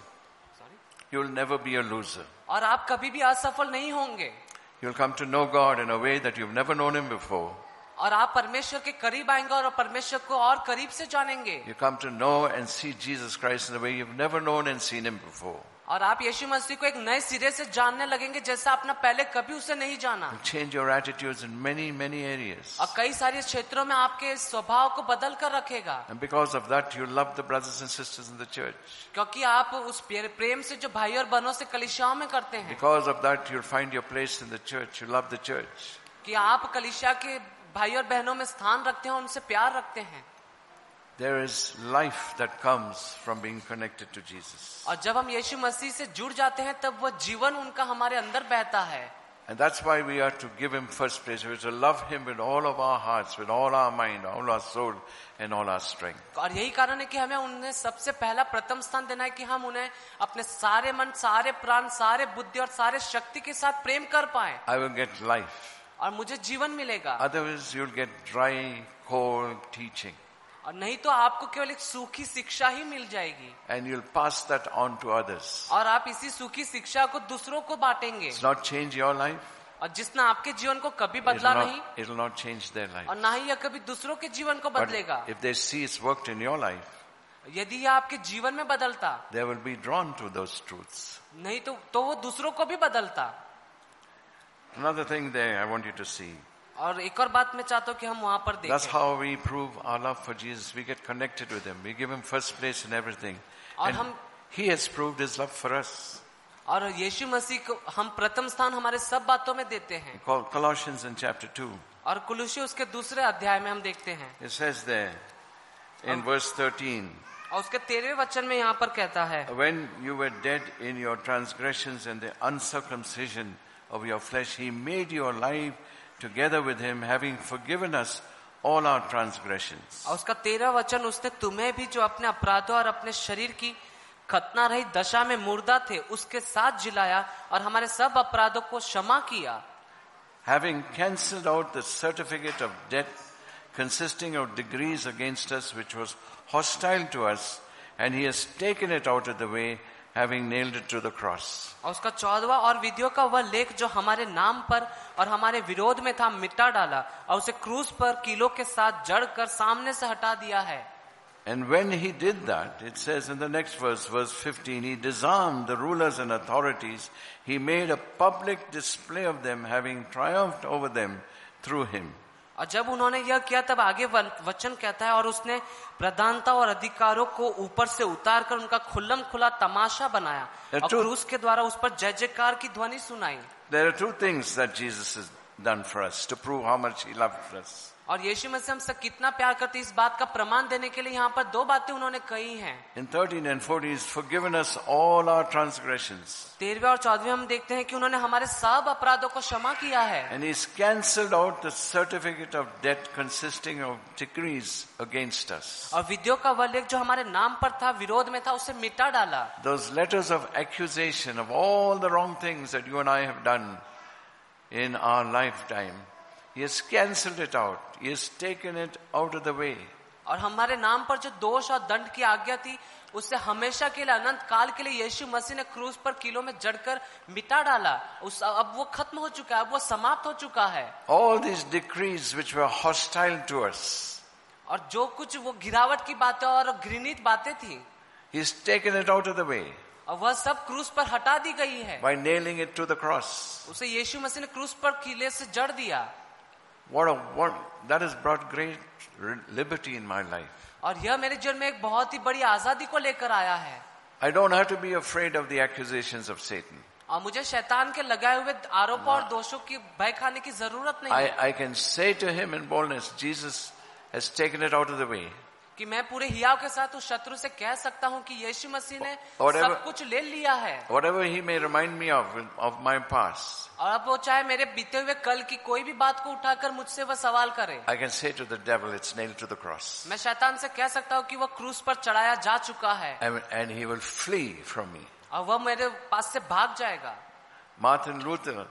You'll never be a loser. और आप कभी भी असफल नहीं होंगे. You'll come to know God in a way that you've never known Him before. और आप परमेश्वर के करीब आएंगे और परमेश्वर को और करीब से जानेंगे. You come to know and see Jesus Christ in a way you've never known and seen Him before. और आप यीशु मसीह को एक नए सिरे से जानने लगेंगे जैसा आपने पहले कभी उसे नहीं जाना. You'll change your attitudes in many, many areas. और कई सारे क्षेत्रों में आपके स्वभाव को बदल कर रखेगा. And because of that, you'll love the brothers and sisters in the church. क्योंकि आप उस प्रेम से जो भाई और बहनों से कलीसियाओं में करते हैं. Because of that, you'll find your place in the church. You love the church. कि आप कलीसिया के भाई और बहनों में स्थान रखते हैं, उनसे प्यार रखते हैं. There is life that comes from being connected to Jesus. और जब हम यीशु मसीह से जुड़ जाते हैं तब वो जीवन उनका हमारे अंदर बहता है. And that's why we are to give Him first place. We are to love Him with all of our hearts, with all our mind, all our soul, and all our strength. और यही कारण है कि हमें उन्हें सबसे पहला प्रथम स्थान देना है कि हम उन्हें अपने सारे मन, सारे प्राण, सारे बुद्धि और सारे शक्ति के साथ प्रेम कर पाएं. I will get life. और मुझे जीवन मिलेगा. Otherwise, you'll get dry, cold teaching. और नहीं तो आपको केवल एक सूखी शिक्षा ही मिल जाएगी. And you'll pass that on to others. और आप इसी सूखी शिक्षा को दूसरों को बांटेंगे. It's not change your life. और जिसने आपके जीवन को कभी बदला It'll नहीं, not, it'll not change their life. और ना ही यह कभी दूसरों के जीवन को But बदलेगा. if they see it's worked in your life, यदि यह आपके जीवन में बदलता, they will be drawn to those truths. नहीं तो तो वो दूसरों को भी बदलता. Another thing there I want you to see. और एक और बात मैं चाहता हूँ कि हम वहाँ पर That's देखें. how we prove our love for Jesus. We get connected with Him. We give Him first place in everything. और And हम He has proved His love for us. और यीशु मसीह को हम प्रथम स्थान हमारे सब बातों में देते हैं. Col- Colossians in chapter two. और कुलुसी उसके दूसरे अध्याय में हम देखते हैं. It says there in verse thirteen. और उसके तेरहवें वचन में यहाँ पर कहता है, When you were dead in your transgressions and the uncircumcision of your flesh, He made you alive together with Him, having forgiven us all our transgressions. और उसका तेरह वचन, उसने तुम्हें भी जो अपने अपराधों और अपने शरीर की खतना रही दशा में मुर्दा थे उसके साथ जिलाया और हमारे सब अपराधों को क्षमा किया. Having cancelled out the certificate of debt consisting of degrees against us, which was hostile to us, and He has taken it out of the way, having nailed it to the cross. और उसका चौदहवा, और विधियों का वह लेख जो हमारे नाम पर और हमारे विरोध में था मिटा डाला और उसे क्रूस पर कीलों के साथ जड़ कर सामने से हटा दिया है. And when He did that, it says in the next verse, verse fifteen, He disarmed the rulers and authorities. He made a public display of them, having triumphed over them through Him. और जब उन्होंने यह किया तब आगे वचन कहता है, और उसने प्रधानता और अधिकारों को ऊपर से उतार कर उनका खुल्लम खुला तमाशा बनाया और क्रूस के द्वारा उस पर जय जयकार की ध्वनि सुनाई. There are two things that Jesus has done for us to prove how much He loved us. और यीशु मसीह हमसे कितना प्यार करते हैं, इस बात का प्रमाण देने के लिए यहाँ पर दो बातें उन्होंने कही हैं. In thirteen and fourteen, He's forgiven us all our transgressions. तेरहवें और चौदहवें हम देखते हैं कि उन्होंने हमारे सब अपराधों को क्षमा किया है. And He's cancelled out the certificate of debt consisting of decrees against us. और विधियों का वह लेख जो हमारे नाम पर था, विरोध में था, उसे मिटा डाला. Those letters of accusation of all the wrong things that you and I have done in our lifetime, He has cancelled it out. He has taken it out of the way. और हमारे नाम पर जो दोष और दंड की आज्ञा थी, उससे हमेशा के लिए, अनंत काल के लिए यीशु मसीह ने क्रूस पर कीलों में जड़कर मिटा डाला. उस अब वो खत्म हो चुका है, अब वो समाप्त हो चुका है. All these decrees which were hostile to us, और जो कुछ वो गिरावट की बातें और घृणित बातें थी, He's taken it out of the way और वह सब क्रूस पर हटा दी गई है. by nailing it to the cross. उसे यीशु मसीह ने क्रूस पर कीले से जड़ दिया. What a what that has brought great liberty in my life. और यह मेरे जीवन में एक बहुत ही बड़ी आजादी को लेकर आया है. I don't have to be afraid of the accusations of Satan. और मुझे शैतान के लगाए हुए आरोपों और दोषों की भय खाने की जरूरत नहीं I, है. I can say to him in boldness, Jesus has taken it out of the way. कि मैं पूरे हियाव के साथ उस शत्रु से कह सकता हूँ कि यीशु मसीह ने Whatever- सब कुछ ले लिया है. Whatever he may remind me of, of my past, और अब वो चाहे मेरे बीते हुए कल की कोई भी बात को उठाकर मुझसे वह सवाल करे, I can say to the devil, it's nailed to the cross. मैं शैतान से कह सकता हूँ कि वह क्रूस पर चढ़ाया जा चुका है And, and he will flee from me. और वह मेरे पास से भाग जाएगा. Martin Luther,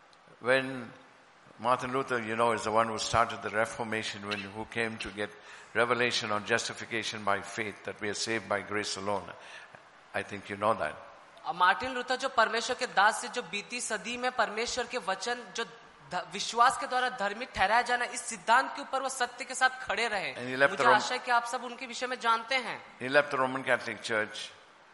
when Martin Luther, you know, is the one who started the Reformation, when who came to get revelation on justification by faith, that we are saved by grace alone. I think you know that. और मार्टिन लूथर जो परमेश्वर के दास से जो बीती सदी में परमेश्वर के वचन जो ध- विश्वास के द्वारा धर्मी ठहराया जाना, इस सिद्धांत के ऊपर वो सत्य के साथ खड़े रहे. And he left मुझे the Rom- आशा है कि आप सब उनके विषय में जानते हैं. He left the Roman Catholic Church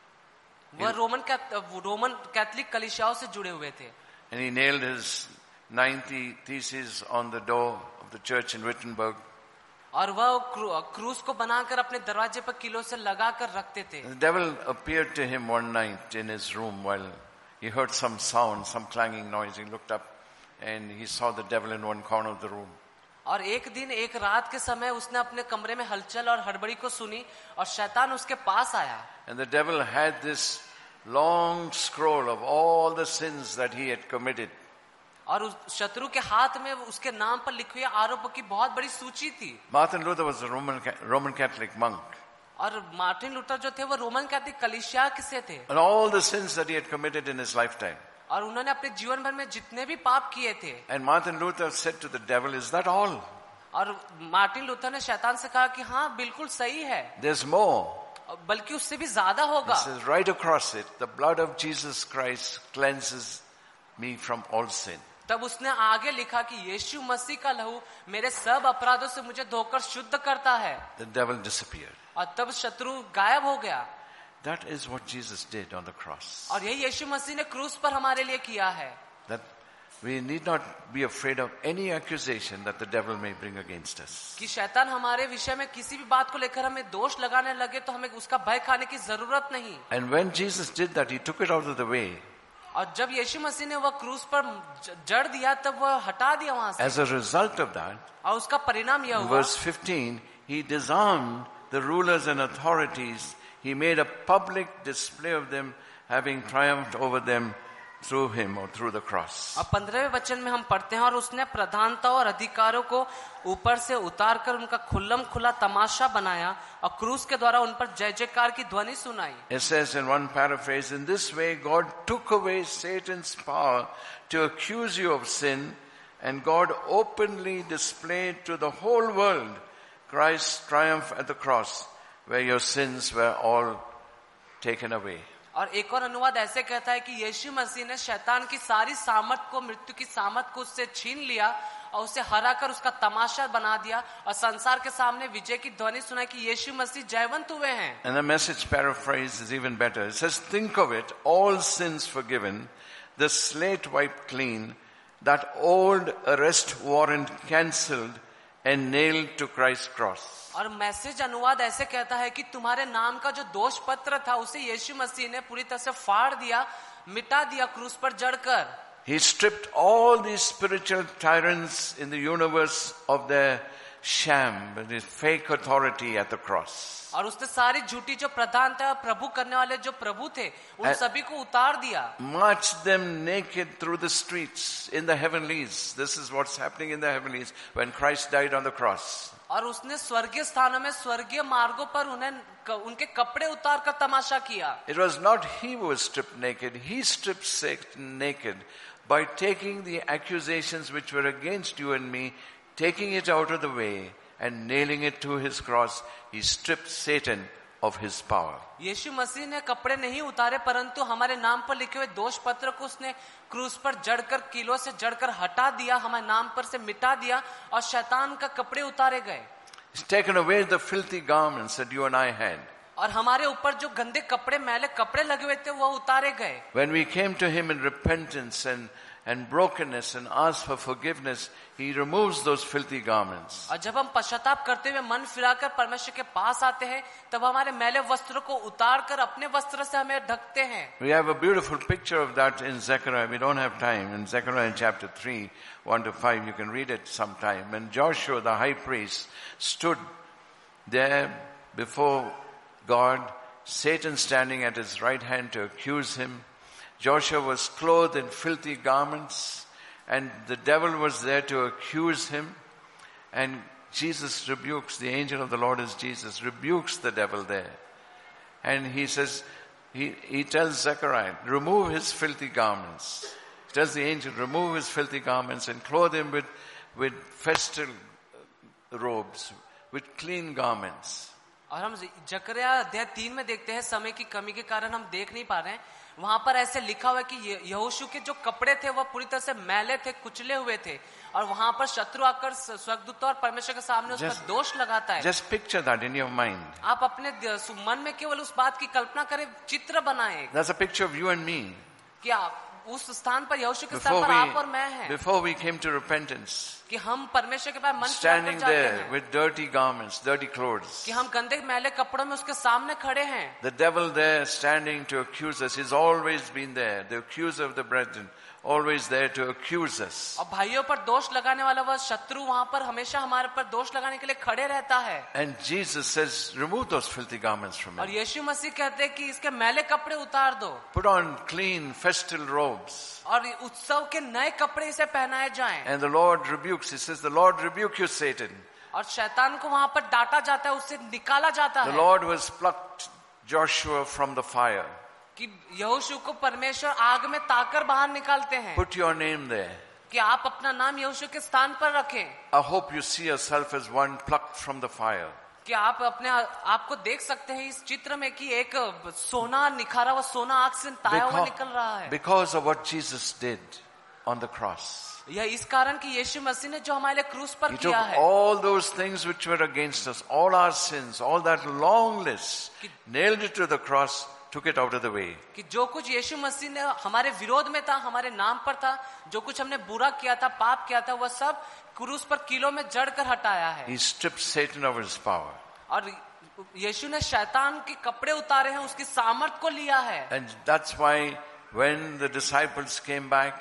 वह रोमन कैथ- रोमन कैथलिक कलीसियाओं से जुड़े हुए थे and he nailed his ninety theses on the door of the church in Wittenberg. और वह क्रू, क्रूस को बनाकर अपने दरवाजे पर किलो से लगा कर रखते थे. The devil appeared to him one night in his room while he heard some sound, some clanging noise. He looked up and he saw the devil in one corner of the room. और एक दिन एक रात के समय उसने अपने कमरे में हलचल और हड़बड़ी को सुनी और शैतान उसके पास आया. And the devil had this long scroll of all the sins that he had committed. और उस शत्रु के हाथ में उसके नाम पर लिखी हुई आरोपों की बहुत बड़ी सूची थी. Martin Luther was a Roman, Roman Catholic monk. और मार्टिन लूथर जो थे वो रोमन कैथलिक कलीसिया से थे. And all the sins that he had committed in his lifetime. और उन्होंने अपने जीवन भर में जितने भी पाप किए थे. And Martin Luther said to the devil, is that all? और मार्टिन लूथर ने शैतान से कहा कि हाँ बिल्कुल सही है, There's more. बल्कि उससे भी ज्यादा होगा. He says right across it, the blood of Jesus Christ cleanses me from all sin. तब उसने आगे लिखा कि यीशु मसीह का लहू मेरे सब अपराधों से मुझे धोकर शुद्ध करता है. The devil disappeared. और तब शत्रु गायब हो गया. That is what Jesus did on the cross. और यही यीशु मसीह ने क्रूस पर हमारे लिए किया है. That we need not be afraid of any accusation that the devil may bring against us. कि शैतान हमारे विषय में किसी भी बात को लेकर हमें दोष लगाने लगे तो हमें उसका भय खाने की जरूरत नहीं. And when Jesus did that, he took it out of the way. और जब यीशु मसीह ने वह क्रूस पर ज- जड़ दिया तब वह हटा दिया वहां से. As a result of that, और उसका परिणाम यह in हुआ verse fifteen, he disarmed the rulers and authorities. He made a public display of them, having triumphed over them through him or through the cross. अब पंद्रहवें वचन में हम पढ़ते हैं और उसने प्रधानता और अधिकारों को ऊपर से उतार कर उनका खुल्लम खुला तमाशा बनाया और क्रूस के द्वारा उन पर जय जयकार की ध्वनि सुनाई. It says in one paraphrase, in this way God took away Satan's power to accuse you of sin, and God openly displayed to the whole world Christ's triumph at the cross, where your sins were all taken away. और एक और अनुवाद ऐसे कहता है कि यीशु मसीह ने शैतान की सारी सामर्थ को, मृत्यु की सामर्थ को उससे छीन लिया और उसे हराकर उसका तमाशा बना दिया और संसार के सामने विजय की ध्वनि सुनाई कि यीशु मसीह जयवंत हुए हैं. And the Message paraphrase is even better. It says, think of it, all sins forgiven, the slate wiped clean, that old arrest warrant cancelled and nailed to Christ's cross. और मैसेज अनुवाद ऐसे कहता है कि तुम्हारे नाम का जो दोष पत्र था उसे यीशु मसीह ने पूरी तरह से फाड़ दिया, मिटा दिया क्रूस पर जड़कर. He stripped all these spiritual tyrants in the universe of their sham, their fake authority at the cross. और उसने सारी झूठी जो प्रधानता प्रभु करने वाले जो प्रभु थे उन And- सभी को उतार दिया. Marched them naked through the streets in the heavenlies. This is what's happening in the heavenlies when Christ died on the cross. और उसने स्वर्गीय स्थानों में स्वर्गीय मार्गों पर उन्हें क- उनके कपड़े उतार कर तमाशा किया. It was not he who was stripped naked. He stripped Satan naked by taking the accusations which were against you and me, taking it out of the way and nailing it to his cross. He stripped Satan of his power. यीशु मसीह ने कपड़े नहीं उतारे परंतु हमारे नाम पर लिखे हुए दोष पत्र को उसने क्रूस पर जड़कर कीलों से जड़कर हटा दिया, हमारे नाम पर से मिटा दिया और शैतान का कपड़े उतारे गए. He's taken away the filthy garments that you and I had. और हमारे ऊपर जो गंदे कपड़े मैले कपड़े लगे हुए थे वो उतारे गए. When we came to him in repentance and, and brokenness and asked for forgiveness, he removes those filthy garments. और जब हम पश्चाताप करते हुए मन फिराकर परमेश्वर के पास आते हैं तब हमारे मैले वस्त्रों को उतार कर अपने वस्त्र से हमें ढकते हैं. We have a beautiful picture of that in Zechariah. We don't have time. In Zechariah chapter three, one to five, you can read it sometime. When Joshua, the high priest, stood there before God, Satan standing at his right hand to accuse him. Joshua was clothed in filthy garments, and the devil was there to accuse him. And Jesus rebukes, the angel of the Lord is Jesus, rebukes the devil there. And he says, he, he tells Zechariah, remove his filthy garments. He tells the angel, remove his filthy garments and clothe him with, with festal robes, with clean garments. और हम जकरिया अध्याय तीन में देखते हैं, समय की कमी के कारण हम देख नहीं पा रहे हैं, वहां पर ऐसे लिखा हुआ है कि यहोशू के जो कपड़े थे वह पूरी तरह से मैले थे, कुचले हुए थे, और वहां पर शत्रु आकर स्वर्गदूत और परमेश्वर के सामने उस पर दोष लगाता है. Just picture that in your mind. आप अपने मन में केवल उस बात की कल्पना करें, चित्र बनाएं. That's a picture of you and me. कि आप उस स्थान पर, यहोशू के स्थान पर आप और मैं हैं. Before we came to repentance, कि हम परमेश्वर के पास मन standing there with dirty garments, dirty clothes. कि हम गंदे मैले कपड़ों में उसके सामने खड़े हैं. The devil there standing to accuse us. He's always been there. The accuser of the brethren, always there to accuse us. और भाइयों पर दोष लगाने वाला वह शत्रु वहां पर हमेशा हमारे पर दोष लगाने के लिए खड़े रहता है. And Jesus says, remove those filthy garments from और him. यीशु मसीह कहते हैं कि इसके मैले कपड़े उतार दो. Put on clean festal robes. और उत्सव के नए कपड़े इसे पहनाए जाएं. And the Lord rebukes. He says, the Lord rebuke you, Satan. और शैतान को वहां पर डांटा जाता है, उससे निकाला जाता है. The Lord was plucked Joshua from the fire. कि यहोशू को परमेश्वर आग में ताकर बाहर निकालते हैं. Put your name there. कि आप अपना नाम यहोशू के स्थान पर रखें. I hope you see yourself as one plucked from the fire. कि आप अपने आपको देख सकते हैं इस चित्र में कि एक सोना निखारा हुआ सोना आग से ताया हुआ निकल रहा है. Because of what Jesus did on the cross. यह इस कारण कि यीशु मसीह ने जो हमारे क्रूस पर He किया took है. all those things which were against us, all our sins, all that long list, nailed it to the cross, took it out of the way. कि जो कुछ यीशु मसीह ने हमारे विरोध में था, हमारे नाम पर था, जो कुछ हमने बुरा किया था, पाप किया था, वह सब क्रूस पर किलो में जड़कर हटाया है. He stripped Satan of his power. और यीशु ने शैतान के कपड़े उतारे हैं, उसकी सामर्थ को लिया है. And that's why when the disciples came back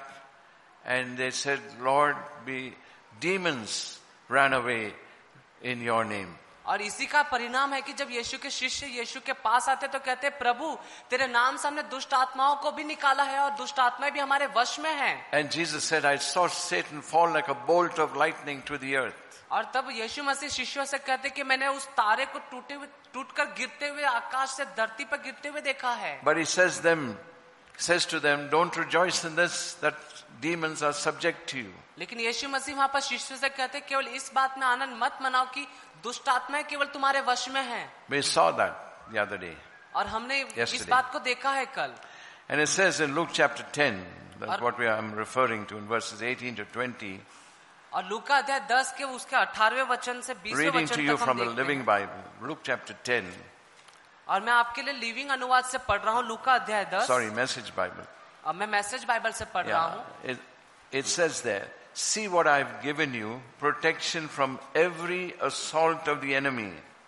and they said, Lord, be demons ran away in your name. और इसी का परिणाम है कि जब यीशु के शिष्य यीशु के पास आते तो कहते हैं, प्रभु तेरे नाम से हमने दुष्ट आत्माओं को भी निकाला है और दुष्ट आत्माएं भी हमारे वश में हैं. And Jesus said, I saw Satan fall like a bolt of lightning to the earth. और तब यीशु मसीह शिष्यों से कहते कि मैंने उस तारे को टूटे हुए टूटकर गिरते हुए आकाश से धरती पर गिरते हुए देखा है. But he says them, says to them, don't rejoice in this, that demons are subject to you. लेकिन यीशु मसीह वहां पर शिष्यों से कहते केवल इस बात में आनंद मत मनाओ कि दुष्ट आत्माएं केवल तुम्हारे वश में हैं. We saw that the other day. और हमने Yesterday. इस बात को देखा है कल. And it says in Luke chapter ten, that's what we are, I'm referring to in verses eighteen to twenty. और लूका अध्याय दस के उसके अठारहवें वचन से बीसवें Reading वचन to you तक हम from the देखते Living हैं. Bible, Luke chapter ten. और मैं आपके लिए लिविंग अनुवाद से पढ़ रहा हूँ लूका अध्याय दस. Sorry, Message Bible. अब मैं मैसेज बाइबल से पढ़ रहा हूँ. Yeah, it, it says there, see what I've given you, protection from every assault of the enemy.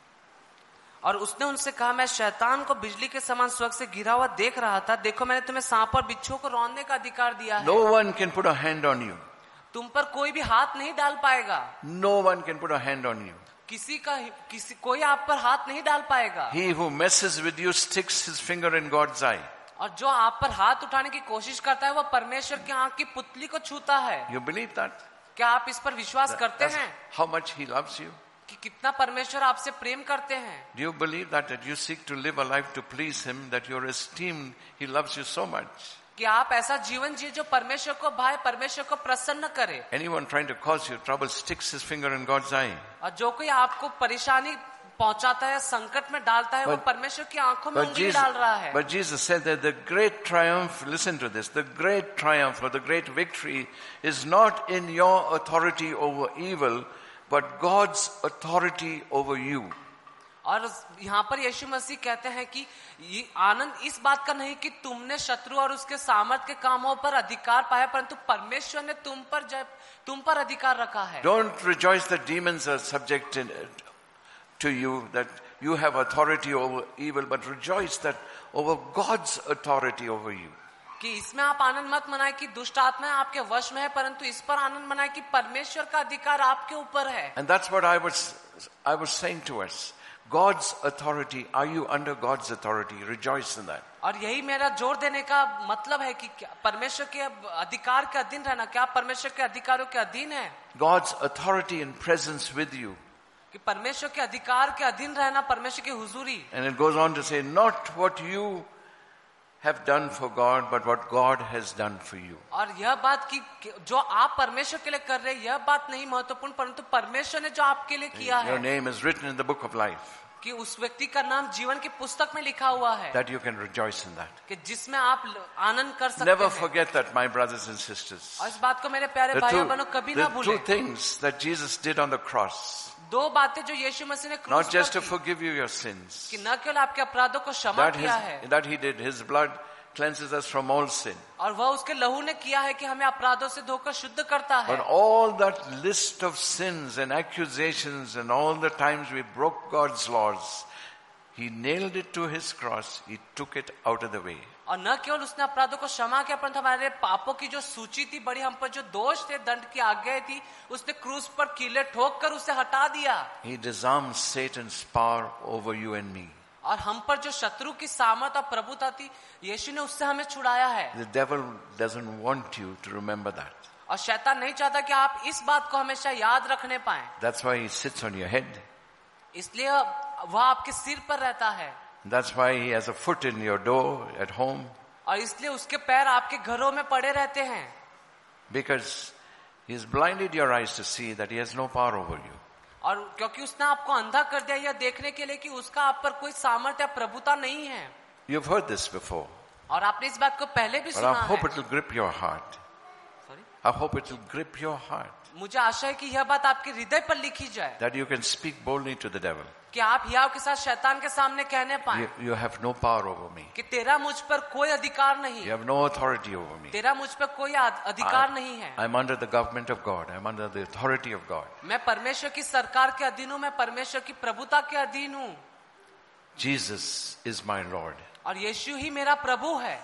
और उसने उनसे कहा, मैं शैतान को बिजली के समान स्वर्ग से गिरा हुआ देख रहा था. देखो मैंने तुम्हें सांप और बिच्छू को रौंदने का अधिकार दिया है. No one can put a hand on you. तुम पर कोई भी हाथ नहीं डाल पाएगा. No one can put a hand on you. किसी का किसी कोई आप पर हाथ नहीं डाल पाएगा. He who messes with you sticks his finger in God's eye. और जो आप पर हाथ उठाने की कोशिश करता है वह परमेश्वर की आंख की पुतली को छूता है. You believe that? क्या आप इस पर विश्वास करते That's हैं how much he loves you? कि कितना परमेश्वर आपसे प्रेम करते हैं? Do you believe that that you seek to live a life to please him, that you're esteemed, he loves you so much? कि आप ऐसा जीवन जिए जो परमेश्वर को भाए, परमेश्वर को प्रसन्न करे. Anyone trying to cause you trouble sticks his finger in God's eye. और जो कोई आपको परेशानी पहुंचाता है, संकट में डालता है, वो परमेश्वर की आंखों में उंगली डाल रहा है. But Jesus said that the great triumph, listen to this, the great triumph or the great victory is not in your authority over evil, but God's authority over you. और यहाँ पर यीशु मसीह कहते हैं कि ये आनंद इस बात का नहीं कि तुमने शत्रु और उसके सामर्थ के कामों पर अधिकार पाया, परंतु परमेश्वर ने तुम पर जब तुम पर अधिकार रखा है. Don't rejoice that demons are subject in, to you, that you have authority over evil, but rejoice that over God's authority over you. कि इसमें आप आनंद मत मनाए कि दुष्ट आत्माएं आपके वश में है, परंतु इस पर आनंद मनाए कि परमेश्वर का अधिकार आपके ऊपर है. And that's what I was, I was saying to us. God's authority. Are you under God's authority? Rejoice in that. और यही मेरा जोर देने का मतलब है कि क्या परमेश्वर के अधिकार के अधीन रहना, क्या परमेश्वर के अधिकारों के अधीन है? God's authority and presence with you. कि परमेश्वर के अधिकार के अधीन रहना, परमेश्वर की हुजूरी. And it goes on to say, not what you have done for God, but what God has done for you. और यह बात कि जो आप परमेश्वर के लिए कर रहे हैं, यह बात नहीं महत्वपूर्ण, परंतु परमेश्वर ने जो आपके लिए किया है. Your name is written in the book of life. कि उस व्यक्ति का नाम जीवन की पुस्तक में लिखा हुआ है. That you can rejoice in that. कि जिसमें आप आनंद कर सकते Never हैं. forget that, my brothers and sisters. और इस बात को मेरे प्यारे The भाइयों two, बहनों कभी the ना two भूलें. things that Jesus did on the cross. दो बातें जो यीशु मसीह ने क्रूस Not पर just to की, forgive you your sins. कि न केवल आपके अपराधों को क्षमा That, किया his, है, that he did. His blood cleanses us from all sin. और वह उसके लहू ने किया है कि हमें अपराधों से धोकर शुद्ध करता है. But all that list of sins and accusations and all the times we broke God's laws, he nailed it to his cross. He took it out of the way. और न केवल उसने अपराधों को क्षमा किया, परंतु हमारे पापों की जो सूची थी, बड़ी हम पर जो दोष थे, दंड की आज्ञा थी, उसने क्रूस पर कीले ठोक कर उसे हटा दिया. He disarmed Satan's power over you and me. और हम पर जो शत्रु की सामर्थ और प्रभुता थी, यीशु ने उससे हमें छुड़ाया है. The devil doesn't want you to remember that. और शैतान नहीं चाहता कि आप इस बात को हमेशा याद रखने पाएं. That's why he sits on your head. इसलिए वह आपके सिर पर रहता है. That's why he has a foot in your door at home. और इसलिए उसके पैर आपके घरों में पड़े रहते हैं. Because he's blinded your eyes to see that he has no power over you. और क्योंकि उसने आपको अंधा कर दिया यह देखने के लिए कि उसका आप पर कोई सामर्थ्य या प्रभुता नहीं है. You've heard this before. और आपने इस बात को पहले भी But सुना I hope है. it will grip your heart. Sorry? I hope it will grip your heart. मुझे आशा है कि यह बात आपके हृदय पर लिखी जाए, That you can speak boldly to the devil. कि आप हियाव के साथ शैतान के सामने कहने पाए You, you have no power over me. कि तेरा मुझ पर कोई अधिकार नहीं, You have no authority over me. तेरा मुझ पर कोई आद- अधिकार नहीं है. I'm under the government of God. I'm under the authority of God. मैं परमेश्वर की सरकार के अधीन हूँ, मैं परमेश्वर की प्रभुता के अधीन हूँ. Jesus is my Lord. और यीशु ही मेरा प्रभु है.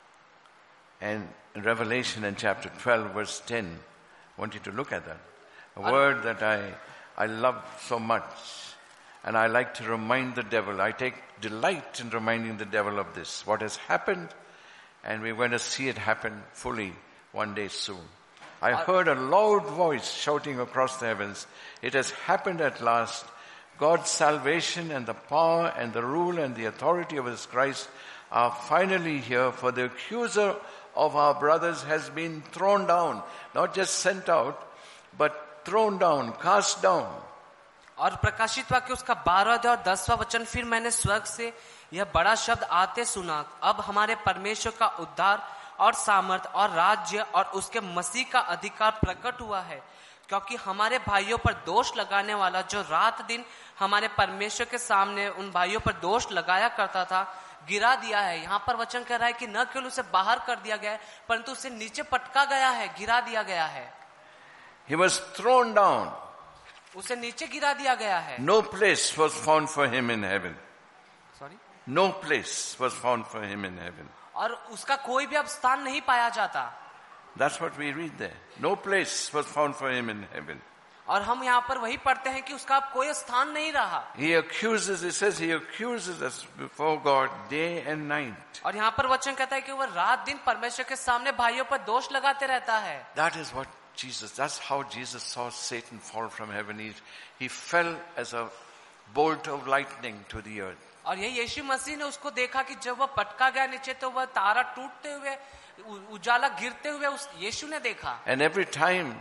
And in Revelation in chapter twelve verse ten, I want you to look at that. A word that I, I love so much. And I like to remind the devil. I take delight in reminding the devil of this. What has happened, and we're going to see it happen fully one day soon. I heard a loud voice shouting across the heavens, it has happened at last. God's salvation and the power and the rule and the authority of his Christ are finally here, for the accuser of our brothers has been thrown down. Not just sent out, but thrown down, cast down. और प्रकाशित वाक्य उसका बारहवां और दसवां वचन, फिर मैंने स्वर्ग से यह बड़ा शब्द आते सुना, अब हमारे परमेश्वर का उद्धार और सामर्थ और राज्य और उसके मसीह का अधिकार प्रकट हुआ है, क्योंकि हमारे भाइयों पर दोष लगाने वाला जो रात दिन हमारे परमेश्वर के सामने उन भाइयों पर दोष लगाया करता था, गिरा दिया है. यहाँ पर वचन कह रहा है कि न केवल उसे बाहर कर दिया गया है, परंतु उसे नीचे पटका गया है, गिरा दिया गया है. He was thrown down. उसे नीचे गिरा दिया गया है. No place was found for him in heaven. Sorry. No place was found for him in heaven. और उसका कोई भी अब स्थान नहीं पाया जाता. That's what we read there. No place was found for him in heaven. और हम यहाँ पर वही पढ़ते हैं कि उसका अब कोई स्थान नहीं रहा. He accuses, he says he accuses us before God day and night. और यहाँ पर वचन कहता है कि वह रात दिन परमेश्वर के सामने भाइयों पर दोष लगाते रहता है. That is what Jesus, that's how Jesus saw Satan fall from heaven. He, he fell as a bolt of lightning to the earth. और यही यीशु मसीह ने उसको देखा कि जब वह पटका गया नीचे, तो वह तारा टूटते हुए, उजाला गिरते हुए उस यीशु ने देखा. And every time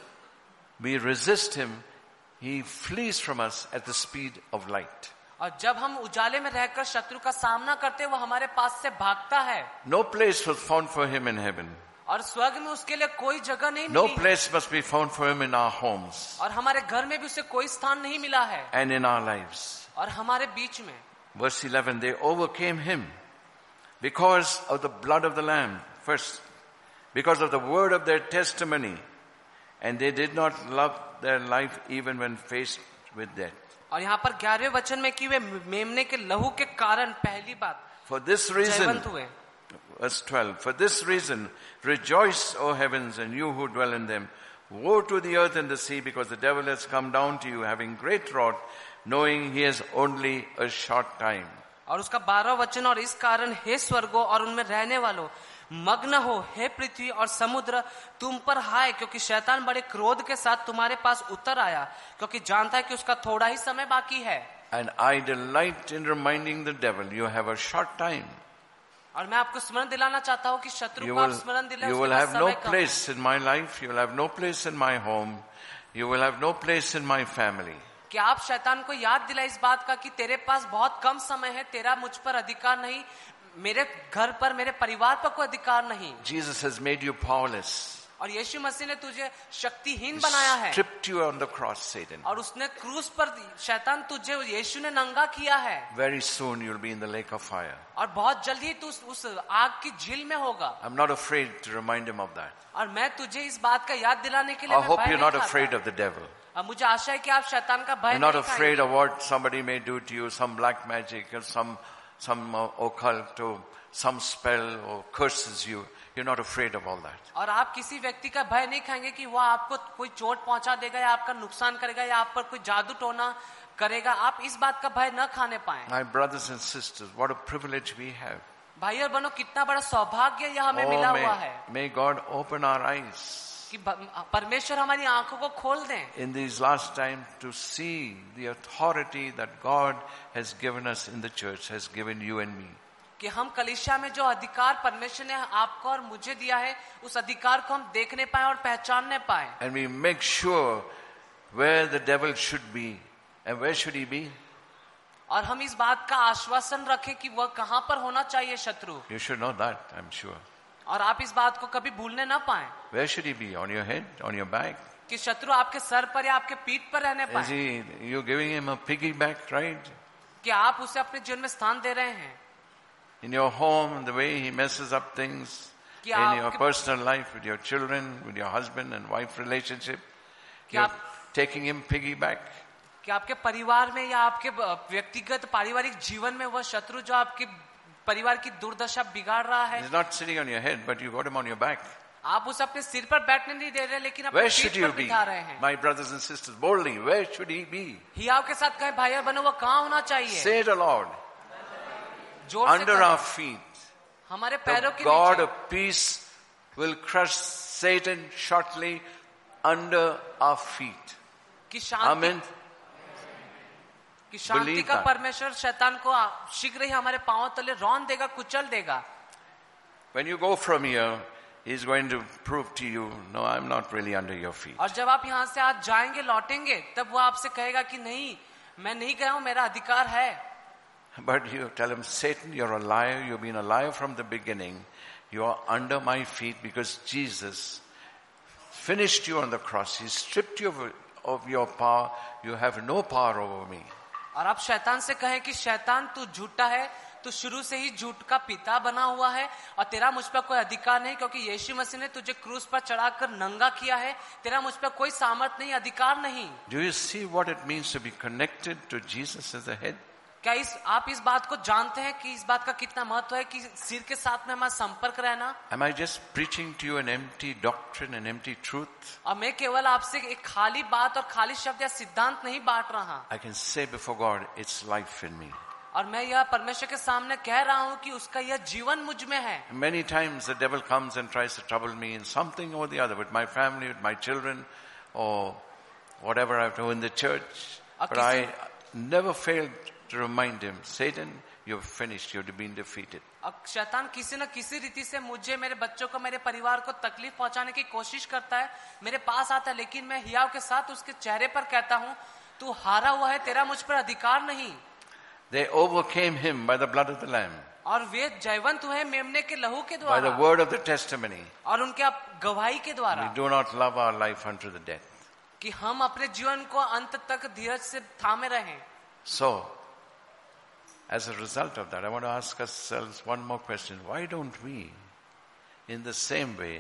we resist him, he flees from us at the speed of light. और जब हम उजाले में रहकर शत्रु का सामना करते, वह हमारे पास से भागता है. No place was found for him in heaven. और स्वर्ग में उसके लिए कोई जगह नहीं No milli. place must be found for him in our homes और हमारे घर में भी उसे कोई स्थान नहीं मिला है. and in our lives. और हमारे बीच में. Verse eleven, they overcame him because of the blood of the Lamb, first, because of the word of their testimony, and they did not love their life even when faced with death. और यहाँ पर ग्यारहवें वचन में कि वे मेमने के लहू के कारण पहली बात For this reason, जयवंत हुए. verse twelve, for this reason, rejoice, O heavens, and you who dwell in them. Woe to the earth and the sea, because the devil has come down to you, having great wrath, knowing he has only a short time. और उसका बारह वचन, और इस कारण हे स्वर्गो और उनमें रहने वालों मग्न हो, हे पृथ्वी और समुद्र तुम पर हाय, क्योंकि शैतान बड़े क्रोध के साथ तुम्हारे पास उतर आया, क्योंकि जानता है कि उसका थोड़ा ही समय बाकी है. And I delight in reminding the devil, you have a short time. और मैं आपको स्मरण दिलाना चाहता हूँ कि शत्रु You को आप will, स्मरण दिलाएं, you उसके will पास have no समय कम है. place in my life, you will have no place in my home, you will have no place in my family. कि आप शैतान को याद दिलाए इस बात का कि तेरे पास बहुत कम समय है, तेरा मुझ पर अधिकार नहीं, मेरे घर पर, मेरे परिवार पर कोई अधिकार नहीं. Jesus has made you powerless. और यीशु मसीह ने तुझे शक्तिहीन बनाया है. Stripped you on the cross, Satan. और उसने क्रूस पर शैतान तुझे, यीशु ने नंगा किया है. Very soon you'll be in the lake of fire. और बहुत जल्दी ही तू उस, उस आग की झील में होगा. I'm not afraid to remind him of that. और मैं तुझे इस बात का याद दिलाने के लिए I मैं hope भय you're नहीं not खाता. afraid of the devil. अब मुझे आशा है कि आप शैतान का भय You're not नहीं afraid खाएंगे. of what somebody may do to you, some black magic or some, some uh, occult or some spell or curses you. You're not afraid of all that. और आप किसी व्यक्ति का भय नहीं खाएंगे कि वह आपको कोई चोट पहुंचा देगा या आपका नुकसान करेगा या आप पर कोई जादू टोना करेगा. आप इस बात का भय न खाने पाए. My brothers and sisters, what a privilege we have. भाई और बहनों, कितना बड़ा सौभाग्य यह हमें मिला Oh, हुआ may, है may God open our eyes कि परमेश्वर हमारी आंखों को खोल दें in these last times to see the authority that God has given us in the church, has given you and me. कि हम कलीसिया में जो अधिकार परमेश्वर ने आपको और मुझे दिया है, उस अधिकार को हम देखने पाए और पहचानने पाए. And we make sure where the devil should be. And where should he be? और हम इस बात का आश्वासन रखें कि वह कहां पर होना चाहिए शत्रु. You should know that, I'm sure. और आप इस बात को कभी भूलने ना पाए Where should he be? On your head? On your back? कि शत्रु आपके सर पर या आपके पीठ पर रहने Is पाए. he, you're giving him a piggyback, right? कि आप उसे अपने जीवन में स्थान दे रहे हैं. In your home, the way he messes up things, कि in your आपके- personal life, with your children, with your husband and wife relationship, कि you're आप taking him piggyback. कि आपके परिवार में या आपके व्यक्तिगत पारिवारिक जीवन में वह शत्रु जो आपके परिवार की दुर्दशा बिगाड़ रहा है, He's not sitting on your head, but you got him on your back. आप उसे अपने सिर पर बैठने नहीं दे रहे, लेकिन अपने Where should पीठ you पर be? बिठा रहे हैं. My brothers and sisters, boldly, where should he be? हियाव के साथ कहे भाई और बहनों, वो कहाँ होना चाहिए. Say it aloud. जोर से Under कहें. our feet. हमारे पैरों The के God नीचे. of peace will crush Satan shortly under our feet. कि शांति Amen. कि शांति Believe का that. परमेश्वर शैतान को शीघ्र ही हमारे पांवों तले रौंद देगा, कुचल देगा. When you go from here, he's going to prove to you, no, I'm not really under your feet. और जब आप यहाँ से आज जाएंगे, लौटेंगे, तब वो आपसे कहेगा कि नहीं, मैं नहीं गया हूं, मेरा अधिकार है. But you tell him, Satan, you're a liar. You've been a liar from the beginning. You are under my feet because Jesus finished you on the cross. He stripped you of, of your power. You have no power over me. और आप शैतान से कहें कि शैतान तू झूठा है, तू शुरू से ही झूठ का पिता बना हुआ है और तेरा मुझ पर कोई अधिकार नहीं, क्योंकि यीशु मसीह ने तुझे क्रूस पर चढ़ाकर नंगा किया है. तेरा मुझ पर कोई सामर्थ नहीं, अधिकार नहीं. Do you see what it means to be connected to Jesus as the head? क्या इस आप इस बात को जानते हैं कि इस बात का कितना महत्व है कि सिर के साथ में हमारा संपर्क रहना. Am I just preaching to you an empty doctrine, an empty truth? और मैं केवल आपसे एक खाली बात और खाली शब्द या सिद्धांत नहीं बांट रहा. I can say before God, it's life in me. और मैं यह परमेश्वर के सामने कह रहा हूं कि उसका यह जीवन मुझ में है. Many times the devil comes and tries to trouble me in something or the other, with my family, with my children, or whatever I have to do in the church. But I never failed to remind him, Satan, you've finished, you've been defeated. अब शैतान किसी न किसी रीति से मुझे, मेरे बच्चों को, मेरे परिवार को तकलीफ पहुंचाने की कोशिश करता है, मेरे पास आता है, लेकिन मैं हियाव के साथ उसके चेहरे पर कहता हूं, तू हारा हुआ है, तेरा मुझ पर अधिकार नहीं. They overcame him by the blood of the Lamb, और वे जयवंत हुए मेमने के लहू के by the द्वारा word of the testimony. और उनके आप गवाही के We द्वारा do not love our life unto the death. कि हम अपने जीवन को अंत तक धीरज से थामे रहें. So, as a result of that, I want to ask ourselves one more question. Why don't we, in the same way,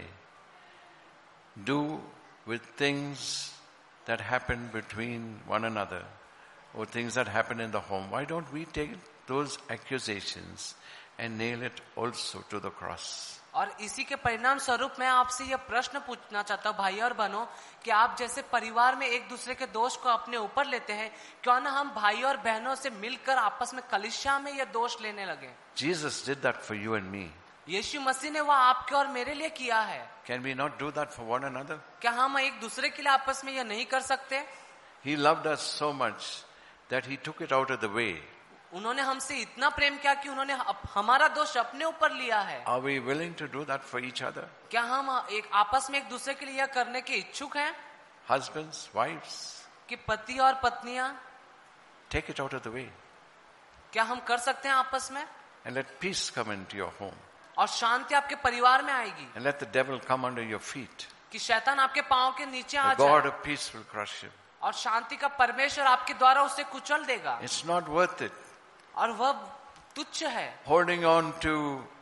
do with things that happen between one another or things that happen in the home, why don't we take those accusations and nail it also to the cross? और इसी के परिणाम स्वरूप मैं आपसे यह प्रश्न पूछना चाहता हूँ भाई और बहनों कि आप जैसे परिवार में एक दूसरे के दोष को अपने ऊपर लेते हैं, क्यों ना हम भाई और बहनों से मिलकर आपस में कलीसिया में यह दोष लेने लगे। Jesus did that for you and me. यीशु मसीह ने वह आपके और मेरे लिए किया है। Can we not do that for one another? क्या हम एक दूसरे के लिए आपस में यह नहीं कर सकते? He loved us so much that he took it out of the way. उन्होंने हमसे इतना प्रेम किया कि उन्होंने हमारा दोष अपने ऊपर लिया है। Are we willing to do that for each other? क्या हम एक आपस में एक दूसरे के लिए यह करने के इच्छुक हैं? Husbands, wives, कि पति और पत्नियां take it out of the way क्या हम कर सकते हैं आपस में? and let peace come into your home और शांति आपके परिवार में आएगी। and let the devil come under your feet. कि शैतान आपके पांव के नीचे आ The God जाए of peace will crush him. और शांति का परमेश्वर आपके द्वारा उसे कुचल देगा। It's not worth it. और वह तुच्छ है। Holding on to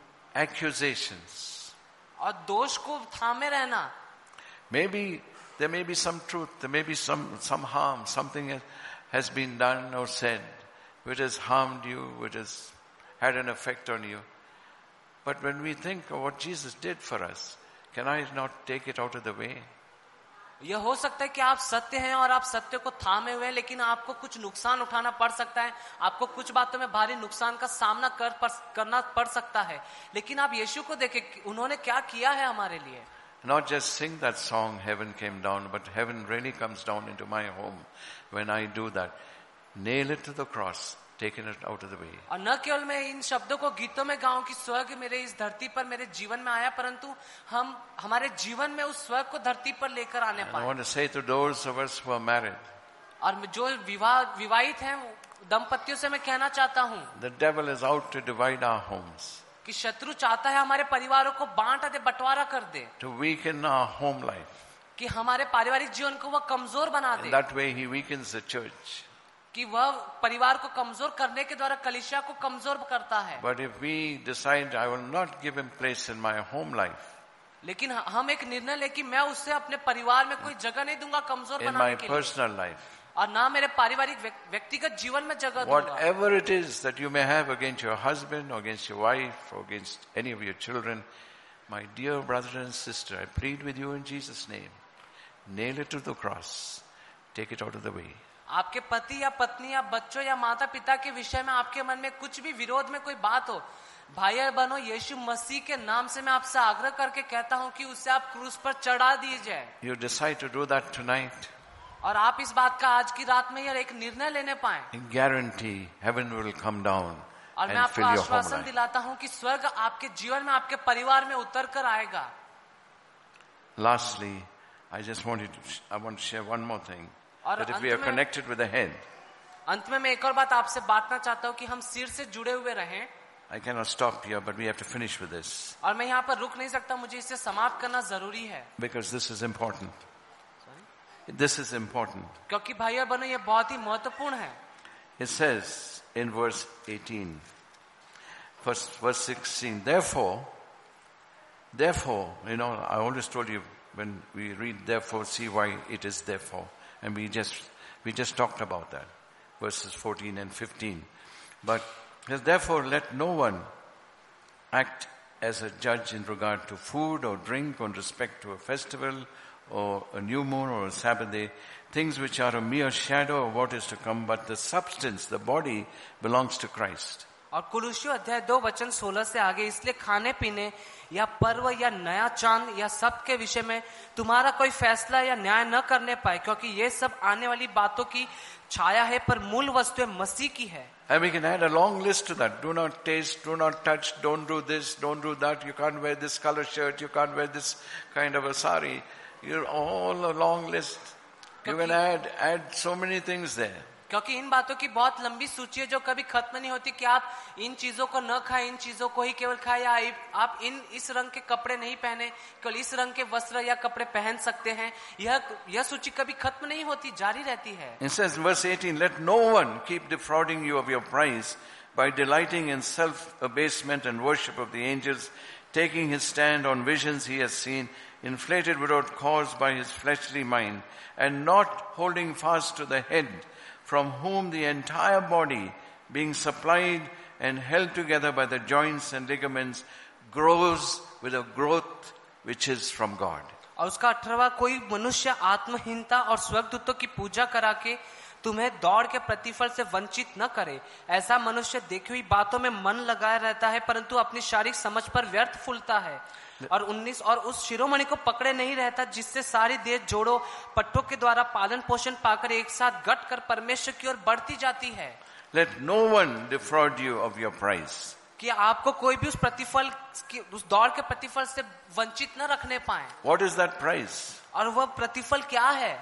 accusations. और दोष को थामे रहना। Maybe there may be some truth, there may be some some harm, something has been done or said which has harmed you, which has had an effect on you. But when we think of what Jesus did for us, can I not take it out of the way? यह हो सकता है कि आप सत्य हैं और आप सत्य को थामे हुए हैं, लेकिन आपको कुछ नुकसान उठाना पड़ सकता है, आपको कुछ बातों में भारी नुकसान का सामना कर पर, करना पड़ सकता है। लेकिन आप यीशु को देखें, उन्होंने क्या किया है हमारे लिए। Not just sing that song, heaven came down, but heaven really comes down into my home when I do that. Nail it to the cross, taking it out of the way. और न केवल मैं इन शब्दों को गीतों में गाऊं कि स्वर्ग मेरे इस धरती पर मेरे जीवन में आया, परंतु हम हमारे जीवन में उस स्वर्ग को धरती पर लेकर आने I पाए। want to say to those of us who are married, और जो विवाह विवाहित हैं दंपतियों से मैं कहना चाहता हूँ, the devil is out to divide our homes, कि शत्रु चाहता है हमारे परिवारों को बांट दे, बंटवारा कर दे, to weaken our home life. कि हमारे पारिवारिक जीवन को वह कमजोर बना In they, that way he weakens the church. कि वह परिवार को कमजोर करने के द्वारा कलीसिया को कमजोर करता है। But if we decide I will not give him place in my home life, लेकिन हम एक निर्णय ले कि मैं उससे अपने परिवार में कोई जगह नहीं दूंगा कमजोर in बनाने my के लिए, personal life, और ना मेरे पारिवारिक व्यक्तिगत जीवन में जगह दूंगा। whatever it is that you may have against your husband or against your wife or against any of your children, my dear brother and sister, I plead with you in Jesus' name, nail it to the cross, take it out of the way. आपके पति या पत्नी या बच्चों या माता पिता के विषय में आपके मन में कुछ भी विरोध में कोई बात हो, भाई और बहनों, यीशु मसीह के नाम से मैं आपसे आग्रह करके कहता हूं कि उसे आप क्रूस पर चढ़ा दीजिए। You decide to do that tonight, और आप इस बात का आज की रात में यह एक निर्णय लेने पाए, I guarantee heaven will come down और मैं and आपको fill your home आश्वासन life. दिलाता हूं कि स्वर्ग आपके जीवन में आपके परिवार में उतर कर आएगा। Lastly, I just wanted to, I want to share one more thing. और That if अंत we are में- connected with the head, अंत में मैं एक और बात आपसे बांटना चाहता हूं कि हम सिर से जुड़े हुए रहें, I cannot stop here, but we have to finish with this और मैं यहाँ पर रुक नहीं सकता, मुझे इसे समाप्त करना जरूरी है, because this is important. This is important. क्योंकि भाई और बहनों ये बहुत ही महत्वपूर्ण है। It says in verse eighteen, verse, verse sixteen, therefore, therefore, you know, I always told you when we read therefore, see why it is therefore. And we just, we just talked about that. Verses fourteen and fifteen. But it says, therefore let no one act as a judge in regard to food or drink or in respect to a festival or a new moon or a Sabbath day, things which are a mere shadow of what is to come, but the substance, the body, belongs to Christ. और कुलुस्सियों अध्याय दो वचन सोलह से आगे, इसलिए खाने पीने या पर्व या नया चांद या सब के विषय में तुम्हारा कोई फैसला या न्याय न करने पाए, क्योंकि ये सब आने वाली बातों की छाया है, पर मूल वस्तु मसीह की है। And we can add a long list to that. Do not taste, do not touch, don't do this, don't do that. You can't wear this color shirt, you can't wear this kind of a sari. You're all a long list. You can add, add so many things there. क्योंकि इन बातों की बहुत लंबी सूची है जो कभी खत्म नहीं होती, कि आप इन चीजों को न खाएं, इन चीजों को ही केवल खाएं, या आप इन इस रंग के कपड़े नहीं पहने, केवल इस रंग के वस्त्र या कपड़े पहन सकते हैं। यह यह सूची कभी खत्म नहीं होती, जारी रहती है। It says in verse eighteen, let no one keep defrauding you of your prize by delighting in self-abasement and worship of the angels, taking his stand on visions he has seen, inflated without cause by his fleshly mind, and not holding fast to the head, from whom the entire body, being supplied and held together by the joints and ligaments, grows with a growth which is from God. और उसका अठारहवां, कोई मनुष्य आत्महीनता और स्वर्गदूतों की पूजा करा के तुम्हें दौड़ के प्रतिफल से वंचित न करे। ऐसा मनुष्य देखी हुई बातों में मन लगाया रहता है, परंतु अपनी शारीरिक समझ पर व्यर्थ फूलता है। और उन्नीस और उस शिरोमणि को पकड़े नहीं रहता, जिससे सारी देह जोड़ों पट्टों के द्वारा पालन पोषण पाकर एक साथ गट कर परमेश्वर की ओर बढ़ती जाती है। Let no one defraud you of your prize. कि आपको कोई भी उस प्रतिफल की, उस दौड़ के प्रतिफल से वंचित न रखने पाए। What is that prize? और वह प्रतिफल क्या है?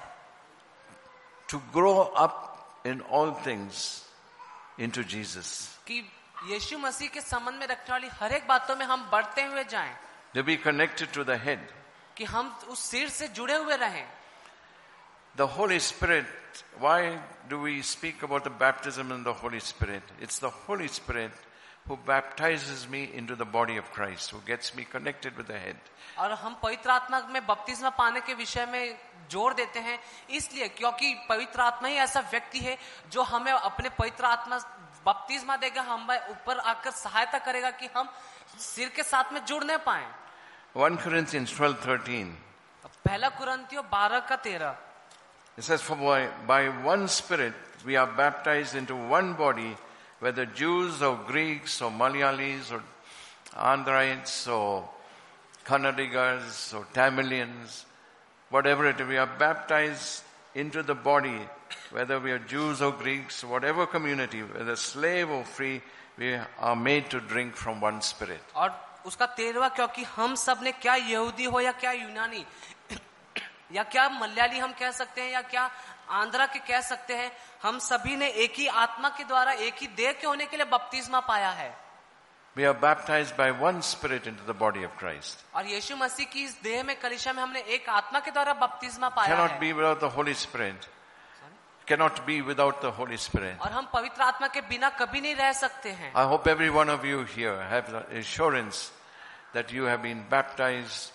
To grow up in all things into Jesus. कि यीशु मसीह के संबंध में रखने वाली हर एक बातों में हम बढ़ते हुए जाएं। To be connected to the head. कि हम उस सिर से जुड़े हुए रहें। The Holy Spirit, why do we speak about the baptism in the Holy Spirit? It's the Holy Spirit who baptizes me into the body of Christ, who gets me connected with the head. और हम पवित्र आत्मा में बपतिस्मा पाने के विषय में जोर देते हैं, इसलिए क्योंकि पवित्र आत्मा ही ऐसा व्यक्ति है जो हमें अपने पवित्र आत्मा बपतिस्मा देगा, हमें ऊपर आकर सहायता करेगा कि हम सिर के साथ में जुड़ने पाए। First Corinthians twelve thirteen. पहला कुरिन्थियों बारह का तेरह। It says, for by, by one Spirit we are baptized into one body, whether Jews or Greeks or Malayalis or Andhrites or Kannadigas or Tamilians, whatever it is, we are baptized into the body, whether we are Jews or Greeks, whatever community, whether slave or free, we are made to drink from one Spirit. और उसका तेरहवां, क्योंकि हम सब ने, क्या यहूदी हो या क्या यूनानी या क्या मलयाली हम कह सकते हैं या क्या आंध्रा के कह सकते हैं, हम सभी ने एक ही आत्मा के द्वारा एक ही देह के होने के लिए बपतिस्मा पाया है। We are baptized by one Spirit into the body of Christ. और यीशु मसीह की इस देह में, कलीसिया में, हमने एक आत्मा के द्वारा बपतिस्मा पाया Cannot है। be without the Holy Spirit. Cannot be without the Holy Spirit. और हम पवित्र आत्मा के बिना कभी नहीं रह सकते हैं। I hope every one of you here have the assurance that you have been baptized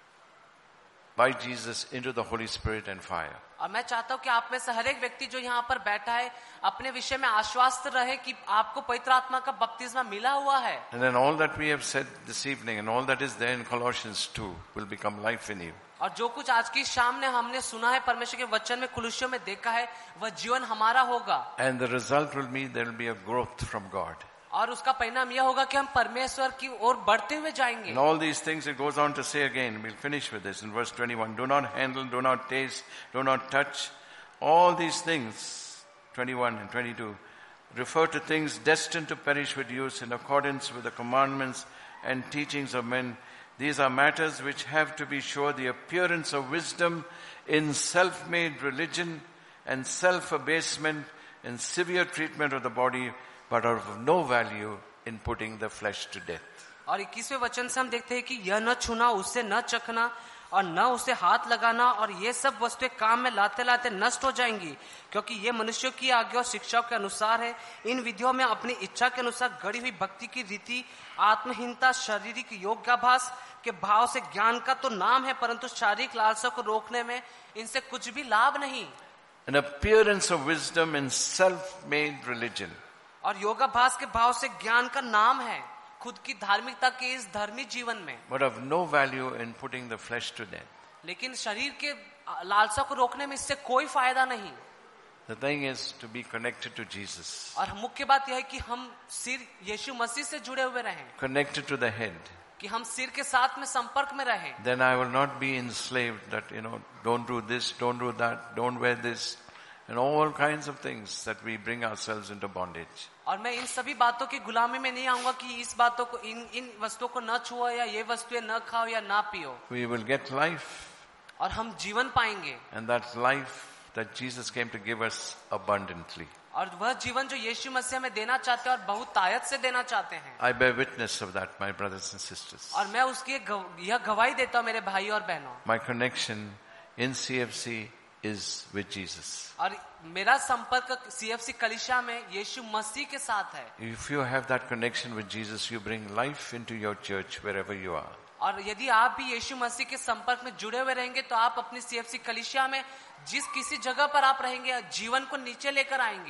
by Jesus into the Holy Spirit and fire. और मैं चाहता हूं कि आप में से हर एक व्यक्ति जो यहाँ पर बैठा है अपने विषय में आश्वस्त रहे कि आपको पवित्र आत्मा का बपतिस्मा मिला हुआ है। And then all that we have said this evening and all that is there in Colossians two will become life in you. और जो कुछ आज की शाम ने हमने सुना है परमेश्वर के वचन में, कुलुस्सियों में देखा है, वह जीवन हमारा होगा। And the result will be there will be a growth from God. और उसका परिणाम यह होगा कि हम परमेश्वर की ओर बढ़ते हुए जाएंगे। And all these things it goes on to say again, we'll finish with this in verse twenty-one. Do not handle, do not taste, do not touch. All these things, twenty-one and twenty-two, refer to things destined to perish with use in accordance with the commandments and teachings of men. These are matters which have to be sure the appearance of wisdom in self-made religion and self-abasement and severe treatment of the body, but are of no value in putting the flesh to death. और इक्कीसवें वचन से हम देखते हैं कि यह न छूना, उससे न चखना और न उसे हाथ लगाना, और ये सब वस्तुएं काम में लाते लाते नष्ट हो जाएंगी, क्योंकि ये मनुष्यों की आज्ञा और शिक्षाओं के अनुसार है। इन विधियों में अपनी इच्छा के अनुसार गढ़ी हुई भक्ति की रीति, आत्महीनता, शारीरिक योगाभ्यास के भाव से ज्ञान का तो नाम है, परंतु शारीरिक लालसा को रोकने में इनसे कुछ भी लाभ नहीं। An appearance of wisdom in self-made religion. और योगाभ्यास के भाव से ज्ञान का नाम है, खुद की धार्मिकता के इस धर्मी जीवन में, But of no value in putting the flesh to death. लेकिन शरीर के लालसा को रोकने में इससे कोई फायदा नहीं। The thing is to be connected to Jesus. और मुख्य बात यह है कि हम सिर यीशु मसीह से जुड़े हुए रहें, Connected to the head. कि हम सिर के साथ में संपर्क में रहें। Then I will not be enslaved that, you know, don't do this, don't do that, don't wear this, and all kinds of things that we bring ourselves into bondage. और मैं इन सभी बातों की गुलामी में नहीं आऊंगा कि इस बातों को, इन इन वस्तुओं को न छुओ या ये वस्तुएं न खाओ या ना पियो। We will get life. और हम जीवन पाएंगे। And that life that Jesus came to give us abundantly. और वह जीवन जो यीशु मसीह हमें देना चाहते हैं और बहुत आयत से देना चाहते हैं। I bear witness of that, my brothers and sisters. और मैं उसकी यह गवाही देता हूँ मेरे भाई और बहनों। My connection in C F C is with Jesus. और मेरा संपर्क सीएफसी कलीसिया में यीशु मसीह के साथ है। If you have that connection with Jesus, you bring life into your church wherever you are. और यदि आप भी यीशु मसीह के संपर्क में जुड़े हुए रहेंगे तो आप अपनी सीएफसी कलीसिया में जिस किसी जगह पर आप रहेंगे जीवन को नीचे लेकर आएंगे।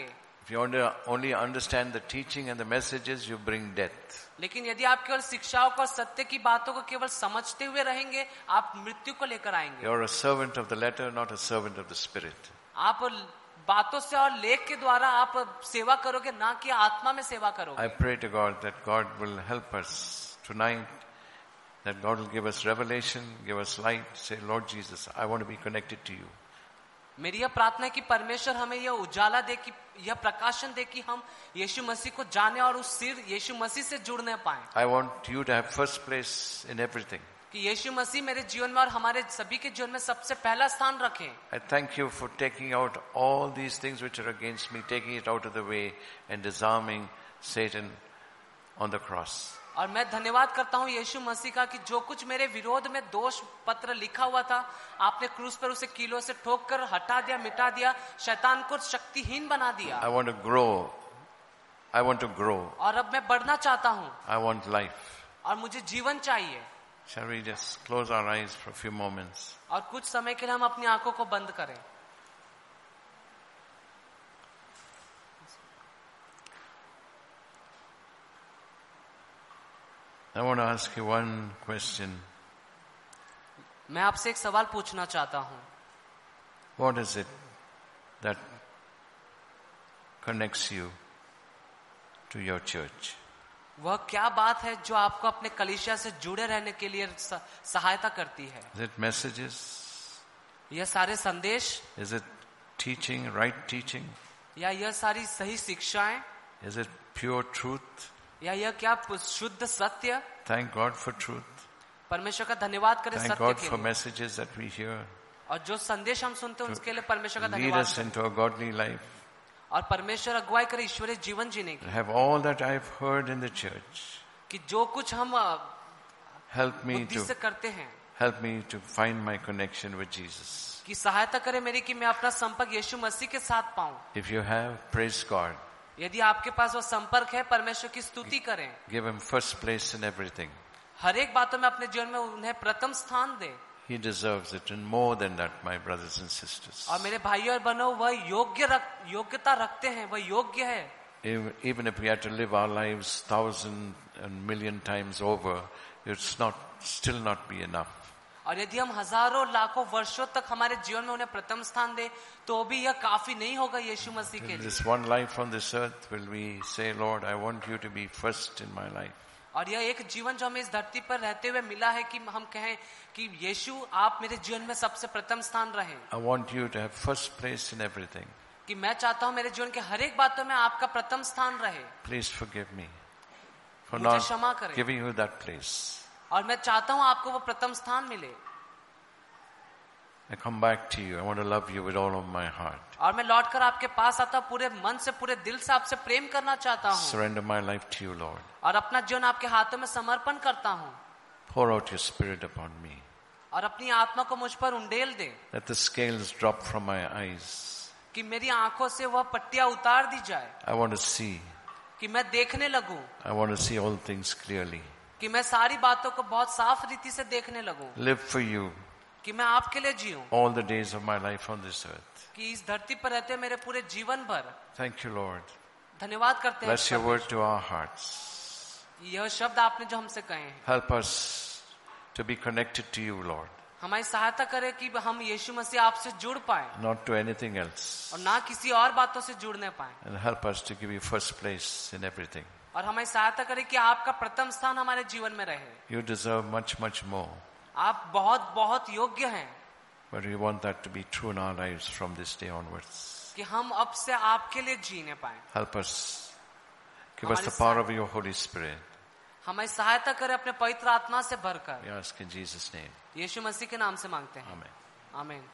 If you only, only understand the teaching and the messages, you bring death. लेकिन यदि आप केवल शिक्षाओं को और सत्य की बातों को केवल समझते हुए रहेंगे, आप मृत्यु को लेकर आएंगे. You're a servant of the letter, not a servant of the spirit. आप बातों से और लेख के द्वारा आप सेवा करोगे, ना कि आत्मा में सेवा करोगे. I pray to God that God will help us tonight, that God will give us revelation, give us light, say, Lord Jesus, I want to be connected to you. मेरी यह प्रार्थना है कि परमेश्वर हमें यह उजाला दे, कि यह प्रकाशन दे कि हम यीशु मसीह को जाने और उस सिर यीशु मसीह से जुड़ने पाएं. I want you to have first place in everything. कि यीशु मसीह मेरे जीवन में और हमारे सभी के जीवन में सबसे पहला स्थान रखें. I thank you for taking out all these things which are against me, taking it out of the way and disarming Satan on the cross. और मैं धन्यवाद करता हूँ यीशु मसीह का कि जो कुछ मेरे विरोध में दोष पत्र लिखा हुआ था, आपने क्रूस पर उसे कीलों से ठोक कर हटा दिया, मिटा दिया, शैतान को शक्तिहीन बना दिया. I want to grow. I want to grow. और अब मैं बढ़ना चाहता हूँ. I want life. और मुझे जीवन चाहिए. Shall we just close our eyes for a few moments? और कुछ समय के लिए हम अपनी आंखों को बंद करें. I want to ask you one question. मैं आपसे एक सवाल पूछना चाहता हूँ. What is it that connects you to your church? वह क्या बात है जो आपको अपने कलीसिया से जुड़े रहने के लिए सहायता करती है? Is it messages? यह सारे संदेश? Is it teaching, right teaching? या यह सारी सही शिक्षाएं? Is it pure truth? या यह क्या शुद्ध सत्य? Thank God for truth. परमेश्वर का धन्यवाद करें Thank सत्य God के for लिए. messages that we hear. और जो संदेश हम सुनते हैं उसके लिए परमेश्वर का Lead धन्यवाद us करें. into a godly life. और परमेश्वर अगुवाई करे ईश्वरीय जीवन जीने की. Have all that I've heard in the church. कि जो कुछ हम Help me बुद्धि to से करते हैं, help me to find my connection with Jesus. कि सहायता करे मेरी कि मैं अपना संपर्क यीशु मसीह के साथ पाऊं. If you have, praise God. यदि आपके पास वो संपर्क है, परमेश्वर की स्तुति करें. Give him first place in everything. हर एक बातों में अपने जीवन में उन्हें प्रथम स्थान दे. He deserves it, and more than that, my brothers and sisters. और मेरे भाइयों और बहनों, वह योग्य रख, योग्यता रखते हैं, वह योग्य है. Even even if we had to live our lives thousand and million times over, it's not still not be enough. और यदि हम हजारों लाखों वर्षों तक हमारे जीवन में उन्हें प्रथम स्थान दे, तो भी यह काफी नहीं होगा यीशु मसीह के In लिए. this one life on this earth, will we say, Lord, I want you to be first in my life. और यह एक जीवन जो हमें इस धरती पर रहते हुए मिला है कि हम कहें कि यीशु आप मेरे जीवन में सबसे प्रथम स्थान रहें. I want you to have first place in everything. कि मैं चाहता हूं मेरे जीवन के हर एक बातों में आपका प्रथम स्थान रहे. Please forgive me for मुझे क्षमा not करें. giving you that place. और मैं चाहता हूं आपको वो प्रथम स्थान मिले. I come back to you. I want to love you with all of my heart. और मैं लौटकर आपके पास आता हूं, पूरे मन से पूरे दिल से आपसे प्रेम करना चाहता हूं. Surrender my life to you, Lord. और अपना जीवन आपके हाथों में समर्पण करता हूं. Pour out your spirit upon me. और अपनी आत्मा को मुझ पर उंडेल दे. Let the scales drop from my eyes. कि मेरी आंखों से वह पट्टियां उतार दी जाए. I want to see. कि मैं देखने लगूं. I want to see all things clearly. कि मैं सारी बातों को बहुत साफ रीति से देखने लगूं. Live for you कि मैं आपके लिए जीऊं. all the days of my life on this earth. कि इस धरती पर रहते हुए मेरे पूरे जीवन भर. Thank you, Lord. धन्यवाद करते हैं. Bless your word to our hearts. यह शब्द आपने जो हमसे कहे हैं, Help us to be connected to you, Lord. हमारी सहायता करे कि हम यीशु मसीह आपसे जुड़ पाए. Not to anything else. और ना किसी और बातों से जुड़ने पाए. And help us to give you first place in everything. और हमारी सहायता करे कि आपका प्रथम स्थान हमारे जीवन में रहे. You deserve much, much more. आप बहुत बहुत योग्य हैं. But we want that to be true in our lives from this day onwards. कि हम अब से आपके लिए जीने पाए. Help us. Give us the power of your Holy Spirit. हमारी सहायता करे अपने पवित्र आत्मा से भरकर. We ask in Jesus' name. यीशु मसीह के नाम से मांगते हैं. Amen. आमीन.